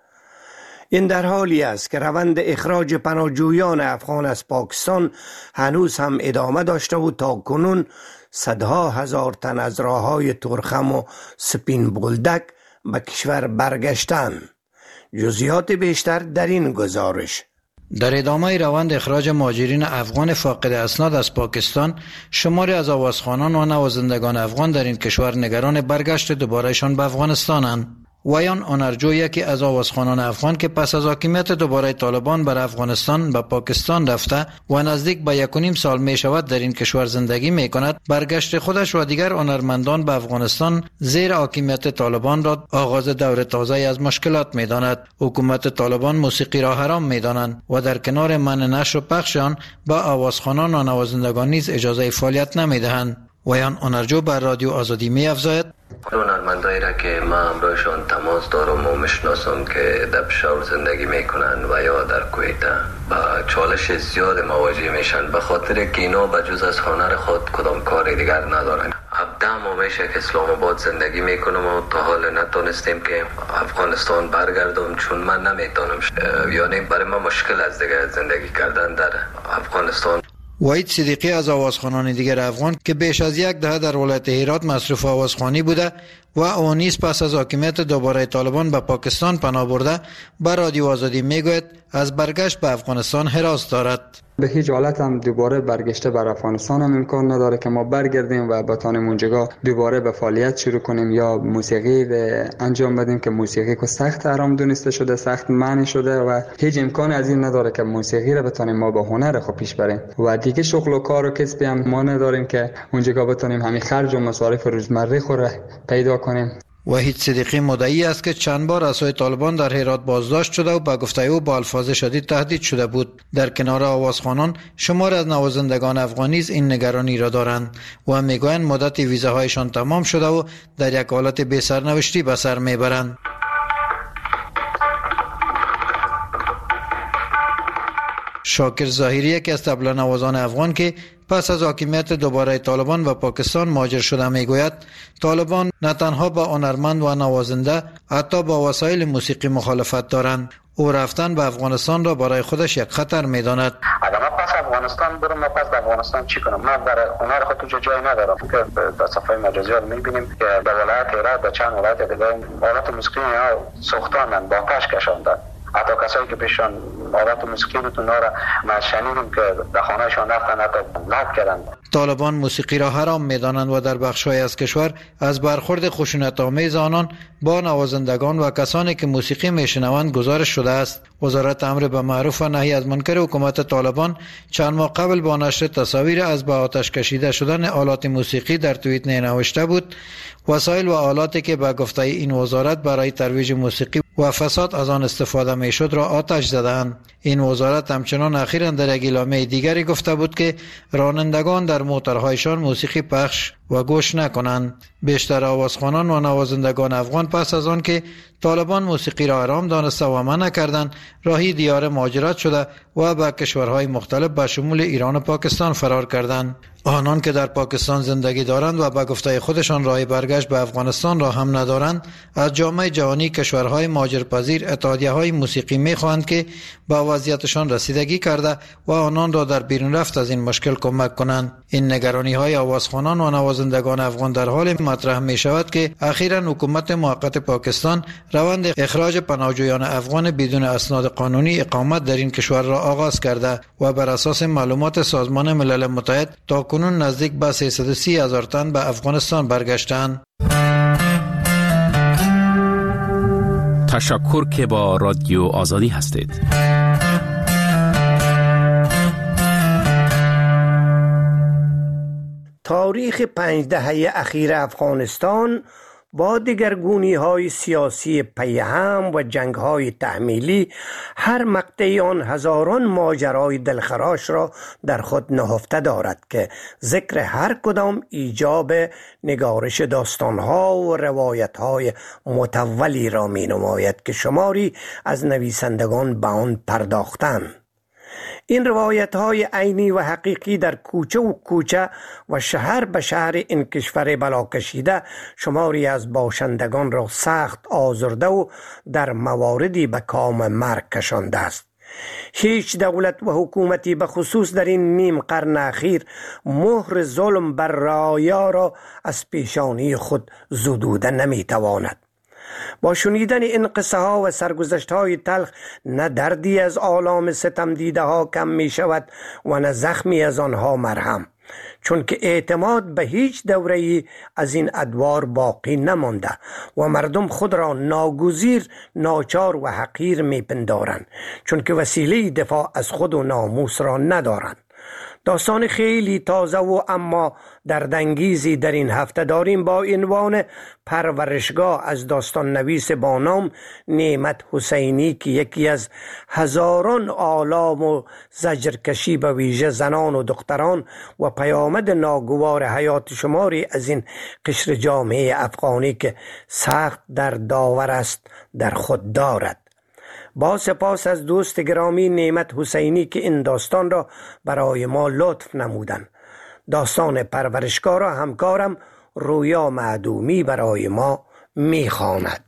این در حالی است که روند اخراج پناهجویان افغان از پاکستان هنوز هم ادامه داشته و تا کنون صدها هزار تن از راههای تورخم و سپین بولدک به کشور برگشتند. جزئیات بیشتر در این گزارش. در ادامه روند اخراج مهاجرین افغان فاقد اسناد از پاکستان، شماری از آوازخوانان و نوازندگان افغان در این کشور نگران برگشت دوبارهشان به افغانستانند. ویان آنرجو، یکی از آوازخوانان افغان که پس از حاکمیت دوباره طالبان بر افغانستان به پاکستان رفته و نزدیک به یک و نیم سال می شود در این کشور زندگی می کند، برگشت خودش و دیگر هنرمندان به افغانستان زیر حاکمیت طالبان را آغاز دور تازه از مشکلات می داند. حکومت طالبان موسیقی را حرام می دانند و در کنار منع نشر و پخش آن به آوازخوانان و نوازندگان نیز اجازه فعالیت نمی دهند. ویان آنرجو بر رادیو آزادی می افزاید: هنرمندایی را که ما همراهشان تماس دارم و میشناسم که در پشاور زندگی میکنن و یا در کویت و چالش زیاد مواجه میشن، به خاطر که اینا به جز از هنر خود کدام کار دیگر ندارن. هفده ماه میشه که اسلام آباد زندگی میکنم و تا حال نتونستیم که افغانستان برگردم، چون من نمیتونم، یعنی برای ما مشکل از دیگه زندگی کردن در افغانستان. وحید صدیقی از آوازخوانان دیگر افغان که بیش از یک دهه در ولایت هرات مصروف آوازخوانی بوده و او نیز پس از حاکمیت دوباره طالبان به پاکستان پناه برده، بر رادیو آزادی میگوید از برگشت به افغانستان هراس دارد. به هیچ حالت هم دوباره برگشته بر افغانستان هم امکان نداره که ما برگردیم و بتانیم اونجا دوباره به فعالیت شروع کنیم یا موسیقی انجام بدیم که موسیقی که سخت حرام دونسته شده، سخت منع شده و هیچ امکان از این نداره که موسیقی رو بتانیم ما با هنر خود پیش بریم و دیگه شغل و کار و کسبی هم ما نداریم که اونجا بتانیم همین خرج و مصارف روزمره خود پیدا کنیم. وحید صدیقی مدعی است که چند بار از سوی طالبان در هرات بازداشت شده و به گفته او با الفاظ شدید تهدید شده بود. در کنار آوازخوانان، شمار از نوازندگان افغانی نیز این نگرانی را دارند و میگویند مدت ویزاهایشان تمام شده و در یک حالت بی سرنوشتی به سر میبرند. شاکر ظاهری، یکی از طبل نوازان افغان که پس از حاکمیت دوباره طالبان و پاکستان مهاجر شده، میگوید طالبان نه تنها با هنرمند و نوازنده، حتی با وسایل موسیقی مخالفت دارند. او رفتن به افغانستان را برای خودش یک خطر میداند. اگر من پس افغانستان برم، من پس در افغانستان چی کنم؟ من برای هنر خود تو جای ندارم که در صفحه مجازی ها میبینیم که در ولایت هرات و چند ولایت دیگه آلات موسیقی ها سوختانن، با کش کشاندن. حتی کسایی که پیشان آلات موسیقی بتون را ما شنیدیم که در خانهشان رفتن، حتی لغو کردن. طالبان موسیقی را حرام می‌دانند و در بخش‌های از کشور از برخورد خشونت‌آمیز آنان با نوازندگان و کسانی که موسیقی میشنوند گزارش شده است. وزارت امر به معروف و نهی از منکر حکومت طالبان چند ماه قبل با نشر تصاویر از به آتش کشیده شدن آلات موسیقی در توییت نوشته بود: وسایل و آلاتی که به گفته این وزارت برای ترویج موسیقی و فساد از آن استفاده میشد را آتش زدند. این وزارت همچنان اخیراً در یک اعلامیه دیگری گفته بود که رانندگان در موترهایشان موسیقی پخش و گوش نکنند. بیشتر آوازخوانان و نوازندگان افغان پس از آن که طالبان موسیقی را حرام دانسته و منع کردند، راهی دیار مهاجرت شده و به کشورهای مختلف به شمول ایران و پاکستان فرار کردند. آنان که در پاکستان زندگی دارند و به گفته خودشان راه برگشت به افغانستان را هم ندارند، از جامعه جهانی، کشورهای مهاجرپذیر، اتحادیه‌های موسیقی می‌خواهند که به وضعیتشان رسیدگی کرده و آنان را در بیرون رفت از این مشکل کمک کنند. این نگرانی‌های آوازخوانان و نوازندگان افغان در حال مطرح می‌شود که اخیراً حکومت موقت پاکستان روند اخراج پناهجویان افغان بدون اسناد قانونی اقامت در این کشور را آغاز کرده و بر اساس معلومات سازمان ملل متحد تا کنون نزدیک به سیصد و سی هزار تن به افغانستان برگشتند. تشکر که با رادیو آزادی هستید. تاریخ پنج دهه اخیر افغانستان با دگرگونی های سیاسی پیهم و جنگ های تحمیلی، هر مقطعی آن هزاران ماجرای دلخراش را در خود نهفته دارد که ذکر هر کدام ایجاب نگارش داستان ها و روایت های متولی را می نماید که شماری از نویسندگان به آن پرداختند. این روایت های عینی و حقیقی در کوچه و کوچه و شهر به شهر این کشور بلا کشیده شماری از باشندگان را سخت آزرده و در مواردی به کام مرگ کشانده است. هیچ دولت و حکومتی به خصوص در این نیم قرن اخیر مهر ظلم بر رعایا را از پیشانی خود زدوده نمیتواند. با شنیدن این قصه ها و سرگذشت های تلخ نه دردی از آلام ستم دیده ها کم می شود و نه زخمی از آنها مرهم، چون که اعتماد به هیچ دوره‌ای از این ادوار باقی نمانده و مردم خود را ناگزیر، ناچار و حقیر می پندارند، چون که وسیله دفاع از خود و ناموس را ندارند. داستان خیلی تازه و اما دردانگیزی در این هفته داریم با عنوان پرورشگاه از داستان نویس با نام نعمت حسینی که یکی از هزاران آلام و زجرکشی به ویژه زنان و دختران و پیامد ناگوار حیات شماری از این قشر جامعه افغانی که سخت در داور است در خود دارد. با سپاس از دوست گرامی نعمت حسینی که این داستان را برای ما لطف نمودند. داستان پرورشگاه را همکارم رویا معدومی برای ما میخواند.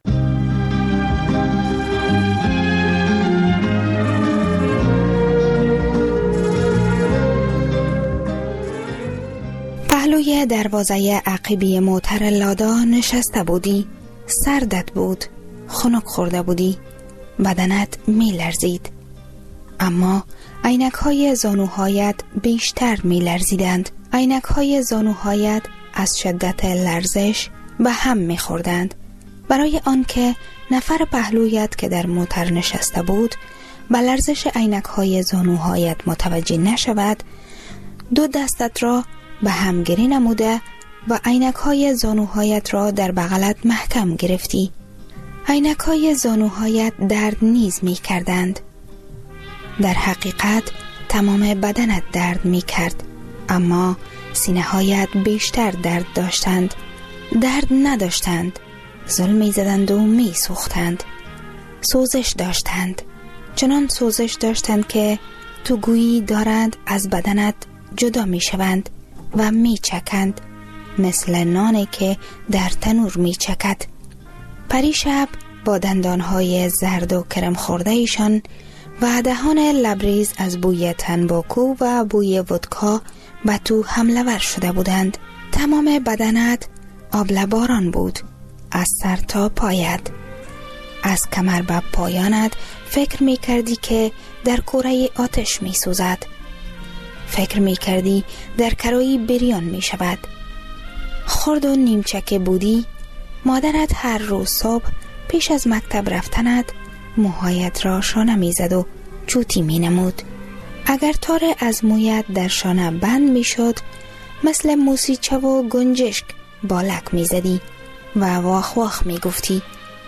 پهلوی دروازه عقبی موتر لادا نشسته بودی، سردت بود، خنک خورده بودی، بدنت می لرزید، اما عینک های زانوهایت بیشتر می لرزیدند. عینک های زانوهایت از شدت لرزش به هم می خوردند. برای آنکه نفر پهلویت که در موتر نشسته بود به لرزش عینک های زانوهایت متوجه نشود، دو دستت را به هم گری نموده و عینک های زانوهایت را در بغلت محکم گرفتی. عینک های زانوهایت درد نیز می کردند. در حقیقت تمام بدنت درد می کرد، اما سینه هایت بیشتر درد داشتند. درد نداشتند، زل می زدند و می سوختند. سوزش داشتند، چنان سوزش داشتند که تو گویی دارند از بدنت جدا می شوند و می چکند، مثل نانی که در تنور می چکد. پریشب با دندانهای زرد و کرم خورده ایشان و دهان لبریز از بوی تنباکو و بوی ودکا به تو حمله ور شده بودند. تمام بدنت آبلباران بود، از سر تا پایت. از کمر به پایانت فکر می کردی که در کوره آتش می سوزد. فکر می کردی در کرایی بریان می شود. خرد و نیمچک بودی. مادرت هر روز صبح پیش از مکتب رفتنت موهایت را شانه می زد و چوتی می نمود. اگر تار از مویت در شانه بند می شد، مثل موسیچه و گنجشک بالک می زدی و واخ واخ می گفتی.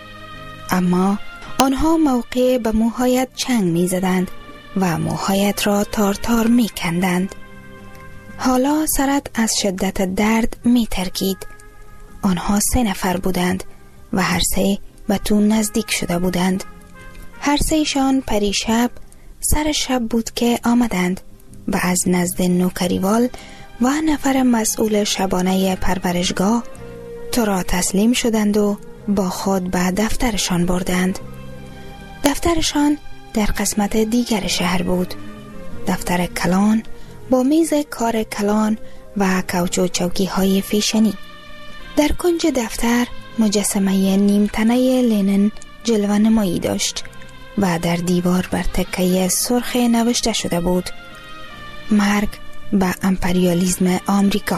اما آنها موقع به موهایت چنگ می زدند و موهایت را تار تار می کندند. حالا سرت از شدت درد می ترکید. آنها سه نفر بودند و هر سه به تو نزدیک شده بودند. هر سهشان پریشب سر شب بود که آمدند و از نزد نوکریوال و نفر مسئول شبانه پرورشگاه تو را تسلیم شدند و با خود به دفترشان بردند. دفترشان در قسمت دیگر شهر بود. دفتر کلان با میز کار کلان و کوچو چوکی های فیشنی. در کنج دفتر مجسمه نیمتنه لنین جلوه نمایی داشت و در دیوار بر تکه سرخ نوشته شده بود: مرگ به امپریالیسم آمریکا.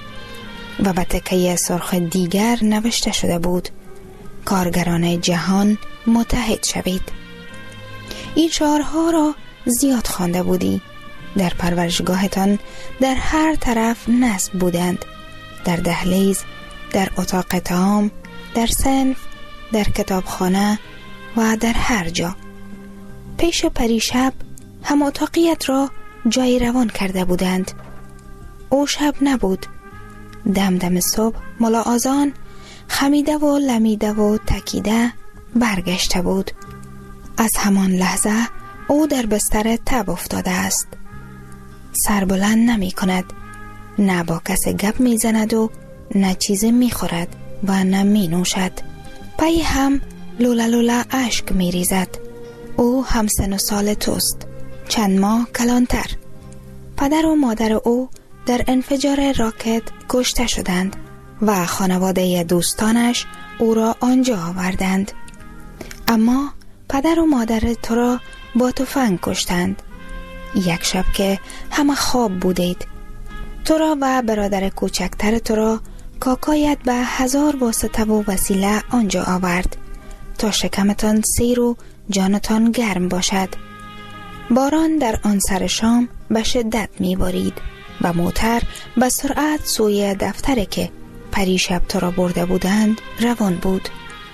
و به تکه سرخ دیگر نوشته شده بود: کارگران جهان متحد شوید. این شعارها را زیاد خوانده بودی. در پرورشگاهتان در هر طرف نصب بودند، در دهلیز، در اتاق طعام، در صنف، در کتابخانه و در هر جا. پیش پریشب هم اتاقیت را جای روان کرده بودند. او شب نبود. دم دم صبح ملا آذان خمیده و لمیده و تکیده برگشته بود. از همان لحظه او در بستر تب افتاده است. سر بلند نمی کند، نه با کس گپ می زند و نه چیز می خورد و نه می نوشد. پای هم لولا لولا اشک می ریزد. او هم سن و سال توست، چند ماه کلانتر. پدر و مادر او در انفجار راکت کشته شدند و خانواده دوستانش او را آنجا آوردند. اما پدر و مادر تو را با تفنگ کشتند. یک شب که همه خواب بودید، تو را و برادر کوچکتر تو را کاکایت به هزار واسطه و وسیله آنجا آورد تا شکمتان سیر و جانتان گرم باشد. باران در آن سر شام به شدت می بارید و موتر به سرعت سوی دفتری که پریشب تو را برده بودند روان بود.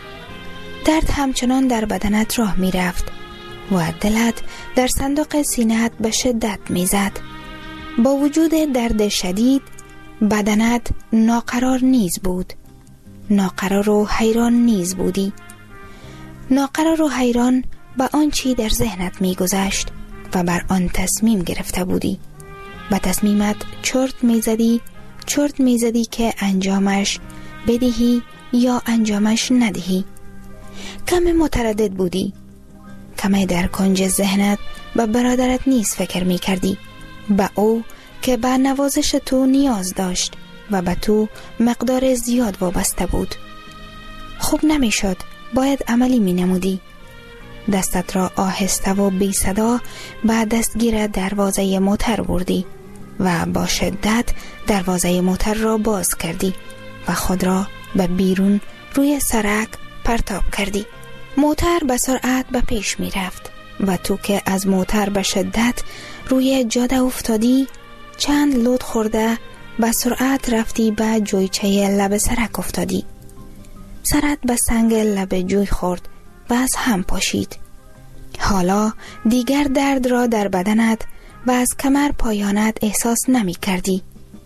درد همچنان در بدنت راه می رفت و دلت در صندوق سینه‌ات به شدت می زد. با وجود درد شدید بدنت ناقرار نیز بود. ناقرار و حیران نیز بودی. ناقرار و حیران به آنچه در ذهنت می گذشت و بر آن تصمیم گرفته بودی. به تصمیمت چرت می زدی، چرت می زدی که انجامش بدهی یا انجامش ندهی. کم متردد بودی. کمی در کنج ذهنت به برادرت نیز فکر می کردی، به او که به نوازش تو نیاز داشت و به تو مقدار زیاد وابسته بود. خوب نمی شد، باید عملی می نمودی. دستت را آهسته و بی صدا به دستگیر دروازه موتر بردی و با شدت دروازه موتر را باز کردی و خود را به بیرون روی سرک پرتاب کردی. موتر به سرعت به پیش می رفت و تو که از موتر به شدت روی جاده افتادی، چند لود خورده به سرعت رفتی به جویچه لب سرک افتادی. سرت به سنگ لب جوی خورد و از هم پاشید. حالا دیگر درد را در بدنت و از کمر پایانت احساس نمی کردی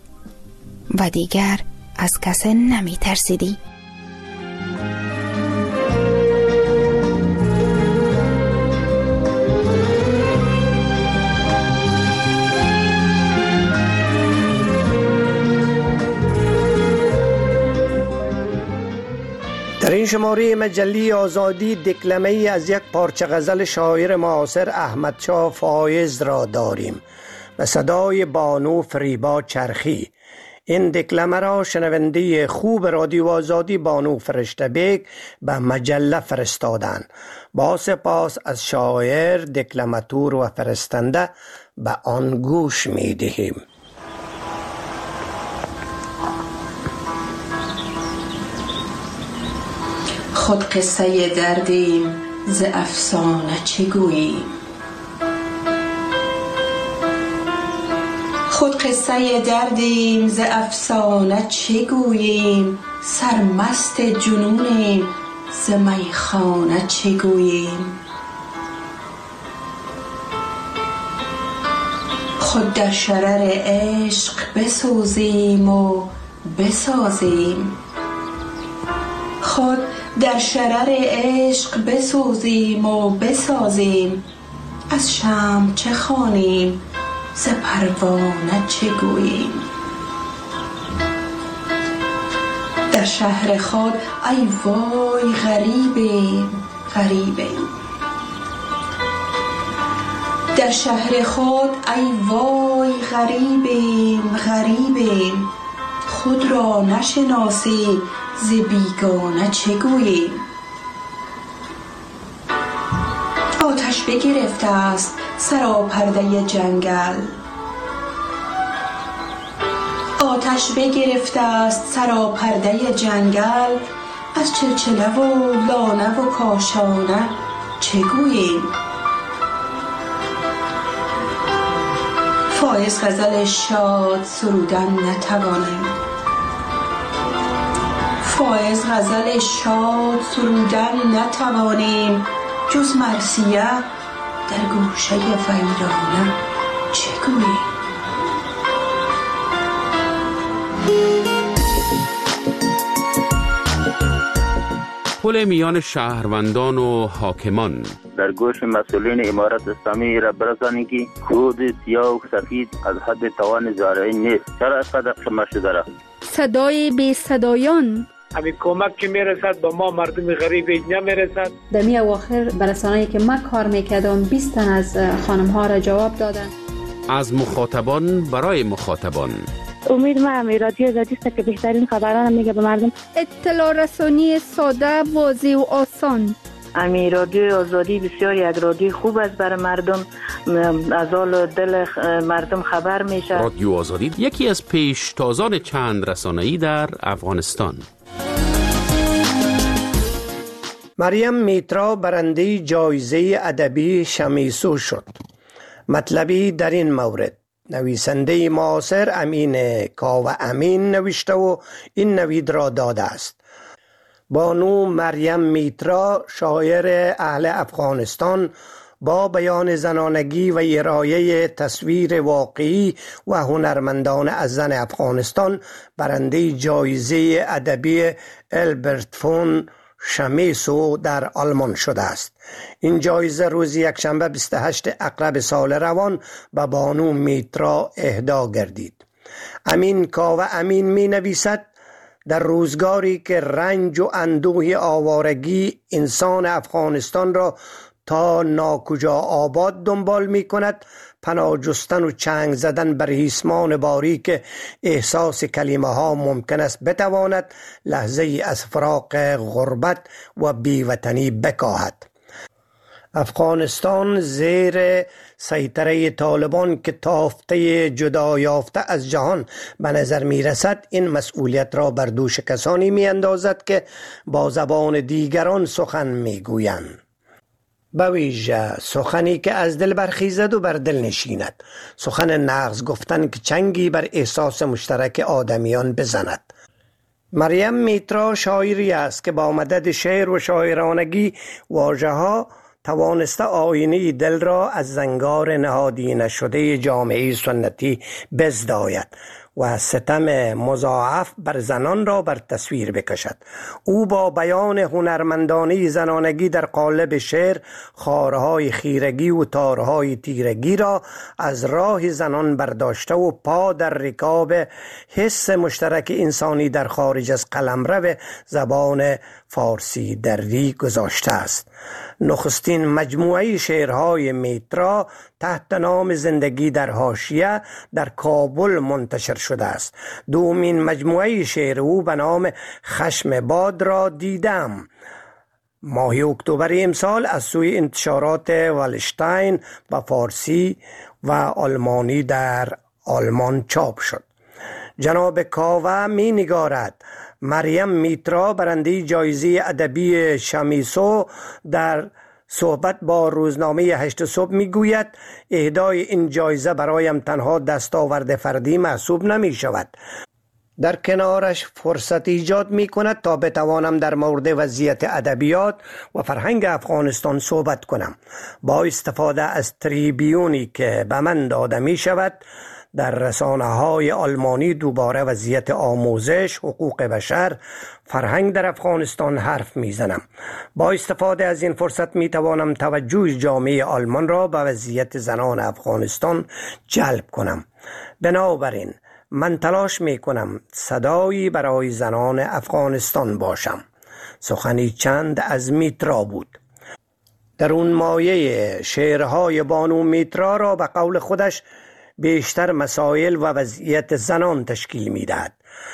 و دیگر از کسی نمی ترسیدی. در این شماره مجله آزادی دکلمه ای از یک پارچه غزل شاعر معاصر احمد شاه فایز را داریم به صدای بانو فریبا چرخی. این دکلمه را شنونده خوب رادیو آزادی بانو فرشته بیگ به مجله فرستادند. با سپاس از شاعر، دکلماتور و فرستنده به آن گوش می دهیم. خود قصه دردیم ز افسانه چه گوییم، خود قصه دردیم ز افسانه چه گوییم، سرمست جنونیم ز میخانه چه گوییم. خود در شرر عشق بسوزیم و بسازیم، خود در شرر عشق بسوزیم و بسازیم، از شمع چه خوانیم ز پروانه چه گوییم. در شهر خود ای وای غریبیم غریبیم، در شهر خود ای وای غریبیم غریبیم، خود را نشناسی ز بیگانه چه گوییم. آتش بگرفته است سراپرده جنگل، آتش بگرفته است سراپرده جنگل، از چلچله و لانه و کاشانه چه گوییم. فایز غزل شاد سرودن نتوانیم، فایز غزل شاد سرودن نتوانیم، جز مرثیه در گوشه ویرانه چه گوییم. پل میان شهروندان و حاکمان در گوش مسئولین امارت اسلامی را برسانید که کود سیاه و سفید از حد توان زارعی نیست. چرا اینقدر شما شده را؟ صدای بی صدایان. همین کمک که میرسد به ما مردم غریب اینجا میرسد. در می اواخر برسانه‌ای که ما کار میکردم بیست تن از خانم ها را جواب دادن. از مخاطبان برای مخاطبان. امید ما هم رادیو آزادی است که بهترین خبران میگه به مردم. اطلاع رسانی ساده، واضح و آسان. امی رادیو آزادی بسیار یک رادیو خوب است برای مردم، از حال دل مردم خبر میشه. رادیو آزادی یکی از پیشتازان چند رسانه‌ای در افغانستان. مریم میترا برنده جایزه ادبی شمیسو شد. مطلبی در این مورد نویسنده معاصر امین کاوه امین نوشته و این نوید را داده است. بانو مریم میترا شاعر اهل افغانستان با بیان زنانگی و ارائه تصویر واقعی و هنرمندانه از زن افغانستان برنده جایزه ادبی البرت فون شمیسو در آلمان شده است. این جایزه روز یکشنبه بیست و هشتم اکتبر سال روان به بانو میترا اهدا گردید. امین کاوه امین می نویسد در روزگاری که رنج و اندوه آوارگی انسان افغانستان را تا ناکجا آباد دنبال می کند، پناه جستن و چنگ زدن بر ریسمان باریک احساس کلمه ها ممکن است بتواند لحظه از فراق غربت و بیوطنی بکاهد. افغانستان زیر سیطره طالبان که تافته جدا یافته از جهان به نظر می رسد، این مسئولیت را بر دوش کسانی می اندازد که با زبان دیگران سخن می گویند. به ویژه سخنی که از دل برخیزد و بر دل نشیند، سخن نغز گفتن که چنگی بر احساس مشترک آدمیان بزند. مریم میترا شاعری است که با مدد شعر و شاعرانگی واژه ها توانسته آینه دل را از زنگار نهادی نشده جامعه سنتی بزداید و ستم مضاعف بر زنان را بر تصویر بکشد. او با بیان هنرمندانه زنانگی در قالب شعر خارهای خیرگی و تارهای تیرگی را از راه زنان برداشته و پا در رکاب حس مشترک انسانی در خارج از قلمرو زبان فارسی دری گذاشته است. نخستین مجموعه شعرهای میترا تحت نام زندگی در حاشیه در کابل منتشر شده است. دومین مجموعه شعر او به نام خشم باد را دیدم ماه اکتبر امسال از سوی انتشارات والشتاین به فارسی و آلمانی در آلمان چاپ شد. جناب کاوه می نگارد مریم میترا برنده جایزه ادبی شمیسو در صحبت با روزنامه هشت صبح می گوید اهدای این جایزه برایم تنها دستاورد فردی محسوب نمی شود. در کنارش فرصت ایجاد می کند تا بتوانم در مورد وضعیت ادبیات و فرهنگ افغانستان صحبت کنم. با استفاده از تریبیونی که به من داده می شود در رسانه های آلمانی دوباره وضعیت آموزش، حقوق بشر، فرهنگ در افغانستان حرف میزنم. با استفاده از این فرصت می توانم توجه جامعه آلمان را به وضعیت زنان افغانستان جلب کنم. بنابراین من تلاش می کنم صدایی برای زنان افغانستان باشم. سخنی چند از میترا بود. در اون مایه شعرهای بانو میترا را به قول خودش بیشتر مسائل و وضعیت زنان تشکیل میدهد.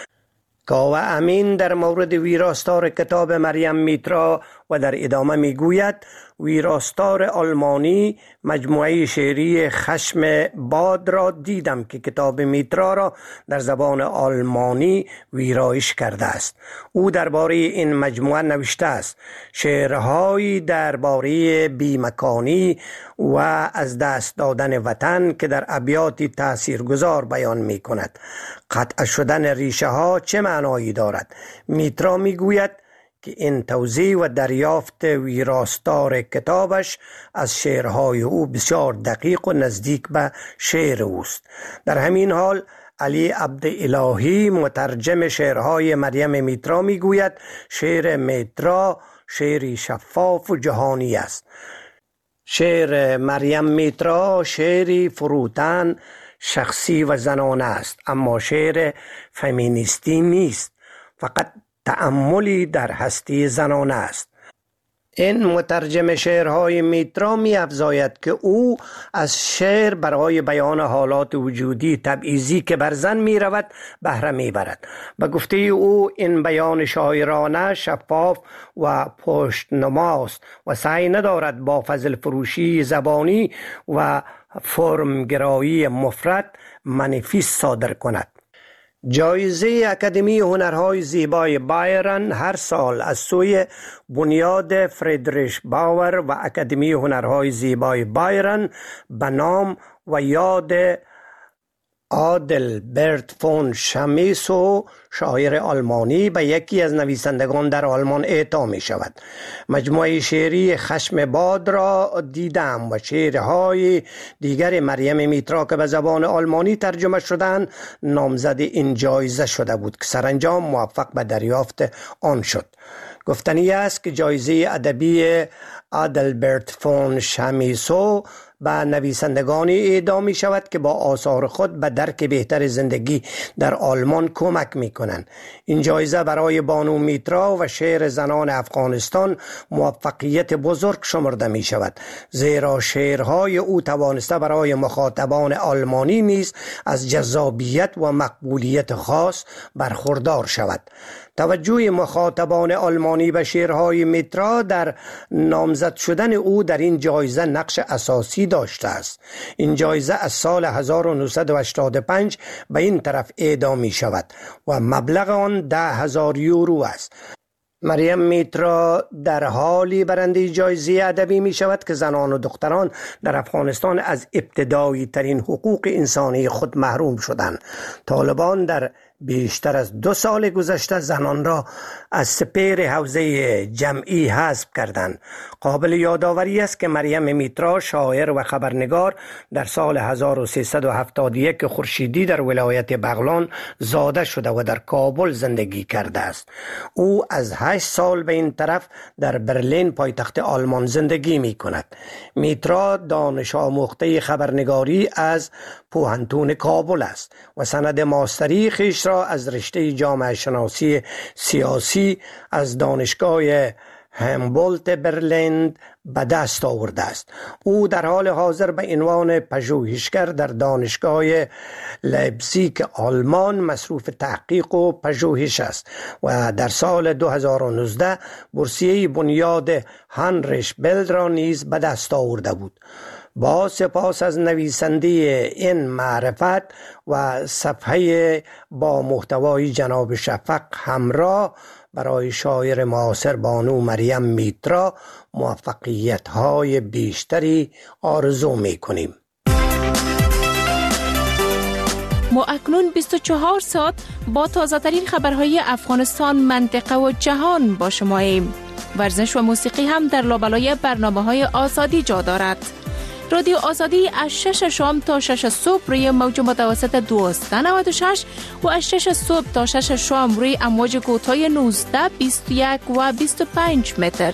کاوه امین در مورد ویراستار کتاب مریم میترا و در ادامه میگوید ویراستار آلمانی مجموعه شعری خشم باد را دیدم که کتاب میترا را در زبان آلمانی ویرایش کرده است. او درباره این مجموعه نوشته است شعرهایی درباره بیمکانی و از دست دادن وطن که در ابیاتی تاثیرگذار بیان می کند. قطع شدن ریشه ها چه معنایی دارد؟ میترا می گوید که این توضیح و دریافت ویراستار کتابش از شعرهای او بسیار دقیق و نزدیک به شعر اوست. در همین حال علی عبدالهی مترجم شعرهای مریم میترا میگوید شعر میترا شعری شفاف و جهانی است. شعر مریم میترا شعری فروتن، شخصی و زنانه است، اما شعر فمینیستی نیست، فقط تأملی در هستی زنانه است. این مترجم شعرهای میترا می افزاید که او از شعر برای بیان حالات وجودی تبعیضی که بر زن می رود بهره می برد. به گفته او این بیان شاعرانه، شفاف و پشتنماست و سعی ندارد با فضل فروشی زبانی و فرمگرایی مفرد منیفیست صادر کند. جایزه اکادمی هنرهای زیبای بایرن هر سال از سوی بنیاد فریدریش باور و اکادمی هنرهای زیبای بایرن به نام و یاد آدلبرت فون شمیسو، شاعر آلمانی، به یکی از نویسندگان در آلمان اعطا می شود. مجموعه شعری خشم باد را دیدم و شعرهای دیگر مریم میترا که به زبان آلمانی ترجمه شدند نامزد این جایزه شده بود که سرانجام موفق به دریافت آن شد. گفتنی است که جایزه ادبی آدلبرت فون شمیسو به نویسندگانی اهدا می شود که با آثار خود به درک بهتر زندگی در آلمان کمک می کنند. این جایزه برای بانو میترا و شعر زنان افغانستان موفقیت بزرگ شمرده می شود، زیرا شعرهای او توانسته برای مخاطبان آلمانی نیز از جذابیت و مقبولیت خاص برخوردار شود. توجه مخاطبان آلمانی به شعرهای میترا در نامزد شدن او در این جایزه نقش اساسی داشته است. این جایزه از سال هزار و نهصد و هشتاد و پنج به این طرف اهدا می شود و مبلغ آن ده هزار یورو است. مریم میترا در حالی برنده جایزه ادبی می شود که زنان و دختران در افغانستان از ابتدایی ترین حقوق انسانی خود محروم شدند. طالبان در بیشتر از دو سال گذشته زنان را از سپهر حوزه جمعی حذف کردند. قابل یادآوری است که مریم میترا شاعر و خبرنگار در سال هزار و سیصد و هفتاد و یک خورشیدی در ولایت بغلان زاده شده و در کابل زندگی کرده است. او از هشت سال به این طرف در برلین پایتخت آلمان زندگی می کند. میترا دانش آموخته خبرنگاری از پوهنتون کابل است و سند ماستری خویش را از رشته جامعه شناسی سیاسی از دانشگاه همبولت برلین به دست آورده است. او در حال حاضر به عنوان پژوهشگر در دانشگاه لایپزیگ آلمان مصروف تحقیق و پژوهش است و در سال دو هزار و نوزده بورسیه بنیاد هانریش بل را نیز به دست آورده بود. با سپاس از نویسنده این معرفت و صفحه با محتوای جناب شفق همراه، برای شاعر معاصر بانو مریم میترا موفقیت های بیشتری آرزو می کنیم. ما اکنون بیست و چهار ساعت با تازه ترین خبرهای افغانستان، منطقه و جهان با شما ایم. ورزش و موسیقی هم در لابلای برنامه های آزادی جا دارد. رادیو آزادی از شش شام تا شش صبح روی موج متوسط دویست و نود و شش و از شش صبح تا شش شام روی امواج کوتاه نوزده، بیست و یک و بیست و پنج متر.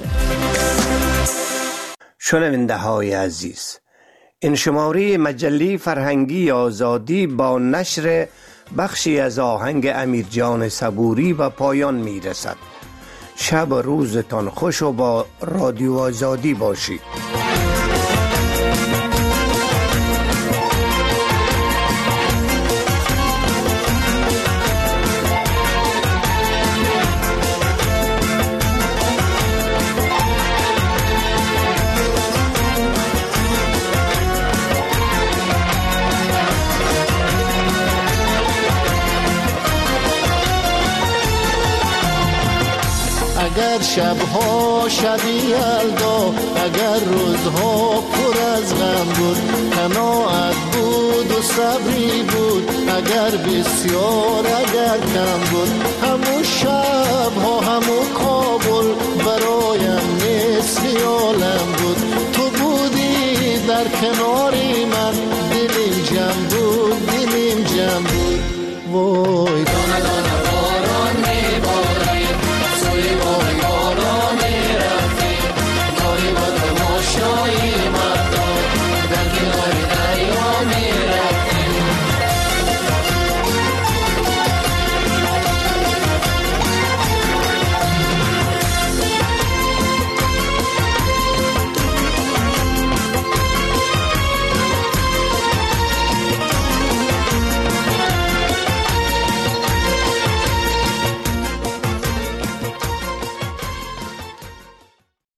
شنونده های عزیز، این شماره مجله فرهنگی آزادی با نشر بخشی از آهنگ امیر جان صبوری به پایان می رسد. شب و روزتان خوش و با رادیو آزادی باشید. اگر شبها شبی یلدا، اگر روزها پر از غم بود، قناعت بود و صبری بود، اگر بسیار اگر کم بود، همون شبها همون کابل برایم مثل عالم بود. تو بودی در کناری